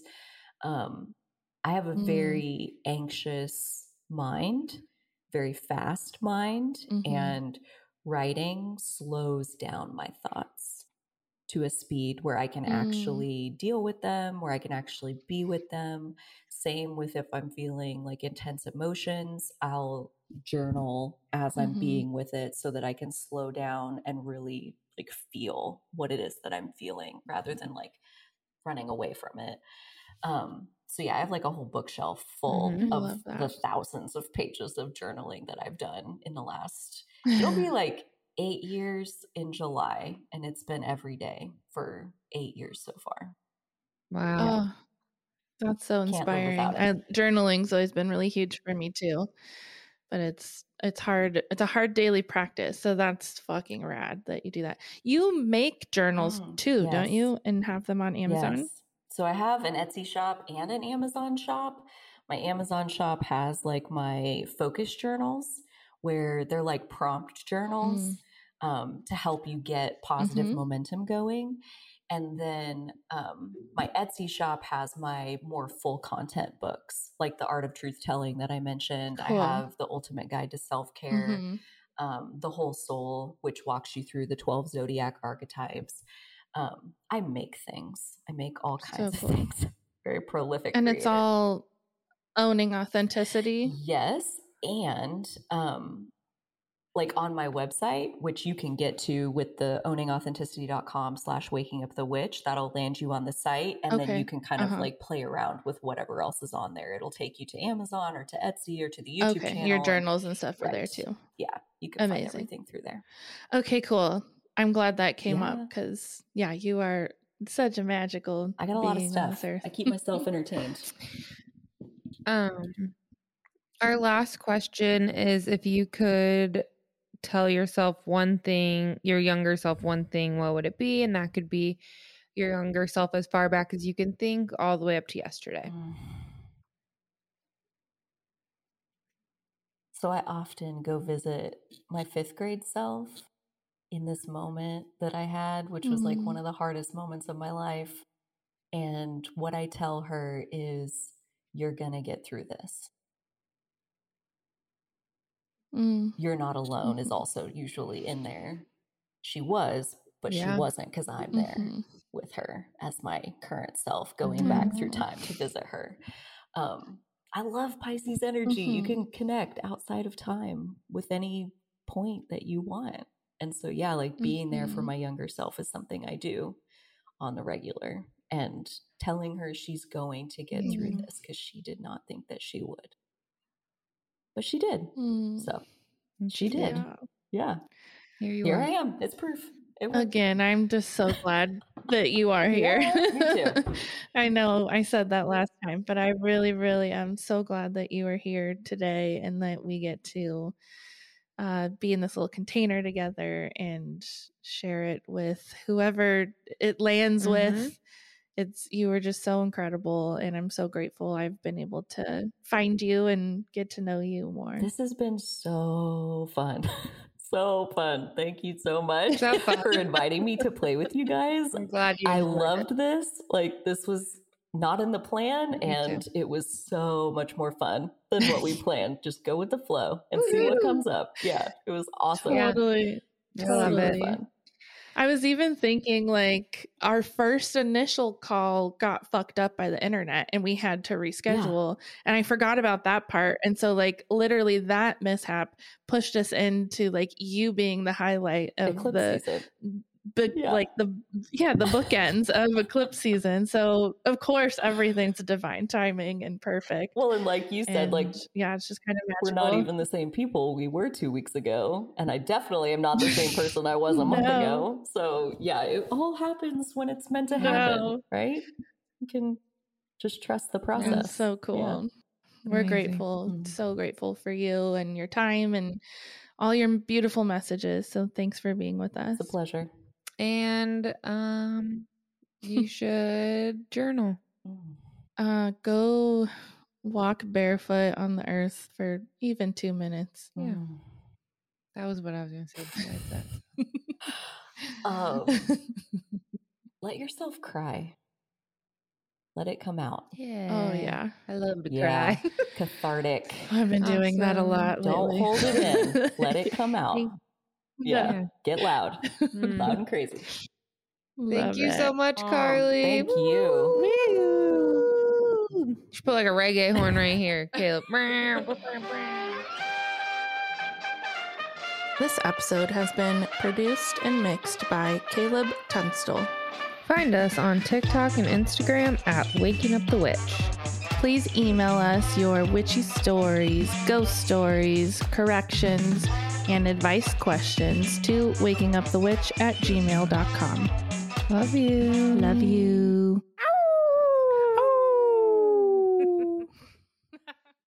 um, I have a Mm. very anxious mind, very fast mind, Mhm. and writing slows down my thoughts to a speed where I can Mm. actually deal with them, where I can actually be with them. Same with if I'm feeling like intense emotions, I'll journal as I'm Mhm. being with it so that I can slow down and really like feel what it is that I'm feeling rather than like running away from it. Um, so yeah, I have like a whole bookshelf full Mhm. I of love that. the thousands of pages of journaling that I've done in the last, it'll be like eight years in July, and it's been every day for eight years so far. Wow. Oh, that's so Can't live inspiring. without I, it. journaling's always been really huge for me too, but it's it's hard. It's a hard daily practice. So that's fucking rad that you do that. You make journals Mm, too, don't yes. you? And have them on Amazon. Yes. So I have an Etsy shop and an Amazon shop. My Amazon shop has like my focus journals where they're like prompt journals Mm. um, to help you get positive Mhm. momentum going. And then um, my Etsy shop has my more full content books, like The Art of Truth Telling that I mentioned. Cool. I have The Ultimate Guide to Self-Care, Mhm. um, The Whole Soul, which walks you through the twelve zodiac archetypes. Um, I make things. I make all So kinds cool. of things. Very prolific And creator. it's all owning authenticity. Yes. And um, like on my website, which you can get to with the owning authenticity dot com slash waking up the witch, that'll land you on the site. And then Okay. you can kind Uh-huh. of like play around with whatever else is on there. It'll take you to Amazon or to Etsy or to the YouTube Okay. channel. Your and- journals and stuff are there Right. too. Yeah. You can find Amazing. everything through there. Okay, cool. I'm glad that came Yeah. up because, yeah, you are such a magical I got a lot of being on this stuff. earth. I keep myself entertained. Um, our last question is, if you could tell yourself one thing, your younger self one thing, what would it be? And that could be your younger self as far back as you can think, all the way up to yesterday. So I often go visit my fifth grade self in this moment that I had, which was like Mm. one of the hardest moments of my life. And what I tell her is, you're going to get through this. Mm. You're not alone Mhm. is also usually in there. She was, but she Yeah. wasn't because I'm there Mhm. with her as my current self going Mhm. back through time to visit her. Um, I love Pisces energy. You Mhm. can connect outside of time with any point that you want. And so, yeah, like being there for Mhm. my younger self is something I do on the regular, and telling her she's going to get through Mhm. this because she did not think that she would. But she did. Mm. So she did. Yeah. Yeah. Here you Here are. I am. It's proof. It worked. Again, I'm just so glad that you are here. Yeah, me too. I know I said that last time, but I really, really am so glad that you are here today and that we get to uh, be in this little container together and share it with whoever it lands Mhm. with. It's you were just so incredible, and I'm so grateful I've been able to find you and get to know you more. This has been so fun. So fun. Thank you so much So fun. for inviting me to play with you guys. I'm glad you I enjoyed loved it. this. Like, this was not in the plan, Me and too. it was so much more fun than what we planned. Just go with the flow and see what comes up. Yeah, it was awesome. Yeah. Totally. I love Super it. fun. I was even thinking like our first initial call got fucked up by the internet and we had to reschedule, and I forgot about that part. And so like literally that mishap pushed us into like you being the highlight of Eclipse the season. but Yeah. like the yeah the bookends of eclipse season. So of course everything's divine timing and perfect. Well, and like you said, And like, yeah, it's just kind of we're magical. not even the same people we were two weeks ago. And I definitely am not the same person I was a month No. ago. So yeah, it all happens when it's meant to happen, No. right? You can just trust the It's process. so cool. We're Amazing. grateful, Mm. so grateful for you and your time and all your beautiful messages. So thanks for being with us. It's a pleasure. And um, you should journal. Mm. Uh, go walk barefoot on the earth for even two minutes. Yeah. Mm. That was what I was going to say besides that. Um, let yourself cry. Let it come out. Yeah. Oh yeah, I love to Yeah. cry. Cathartic. I've been doing that a Awesome. lot Don't lately. hold it in. Let it come out. Thank- Yeah. Yeah. Get loud. Mm. Loud and crazy. Thank Love you it. so much, Oh, Carly. thank you. Woo! You should put like a reggae horn right here, Caleb. This episode has been produced and mixed by Caleb Tunstall. Find us on TikTok and Instagram at Waking Up the Witch. Please email us your witchy stories, ghost stories, corrections, and advice questions to wakingupthewitch at gmail dot com. Love you. Love you.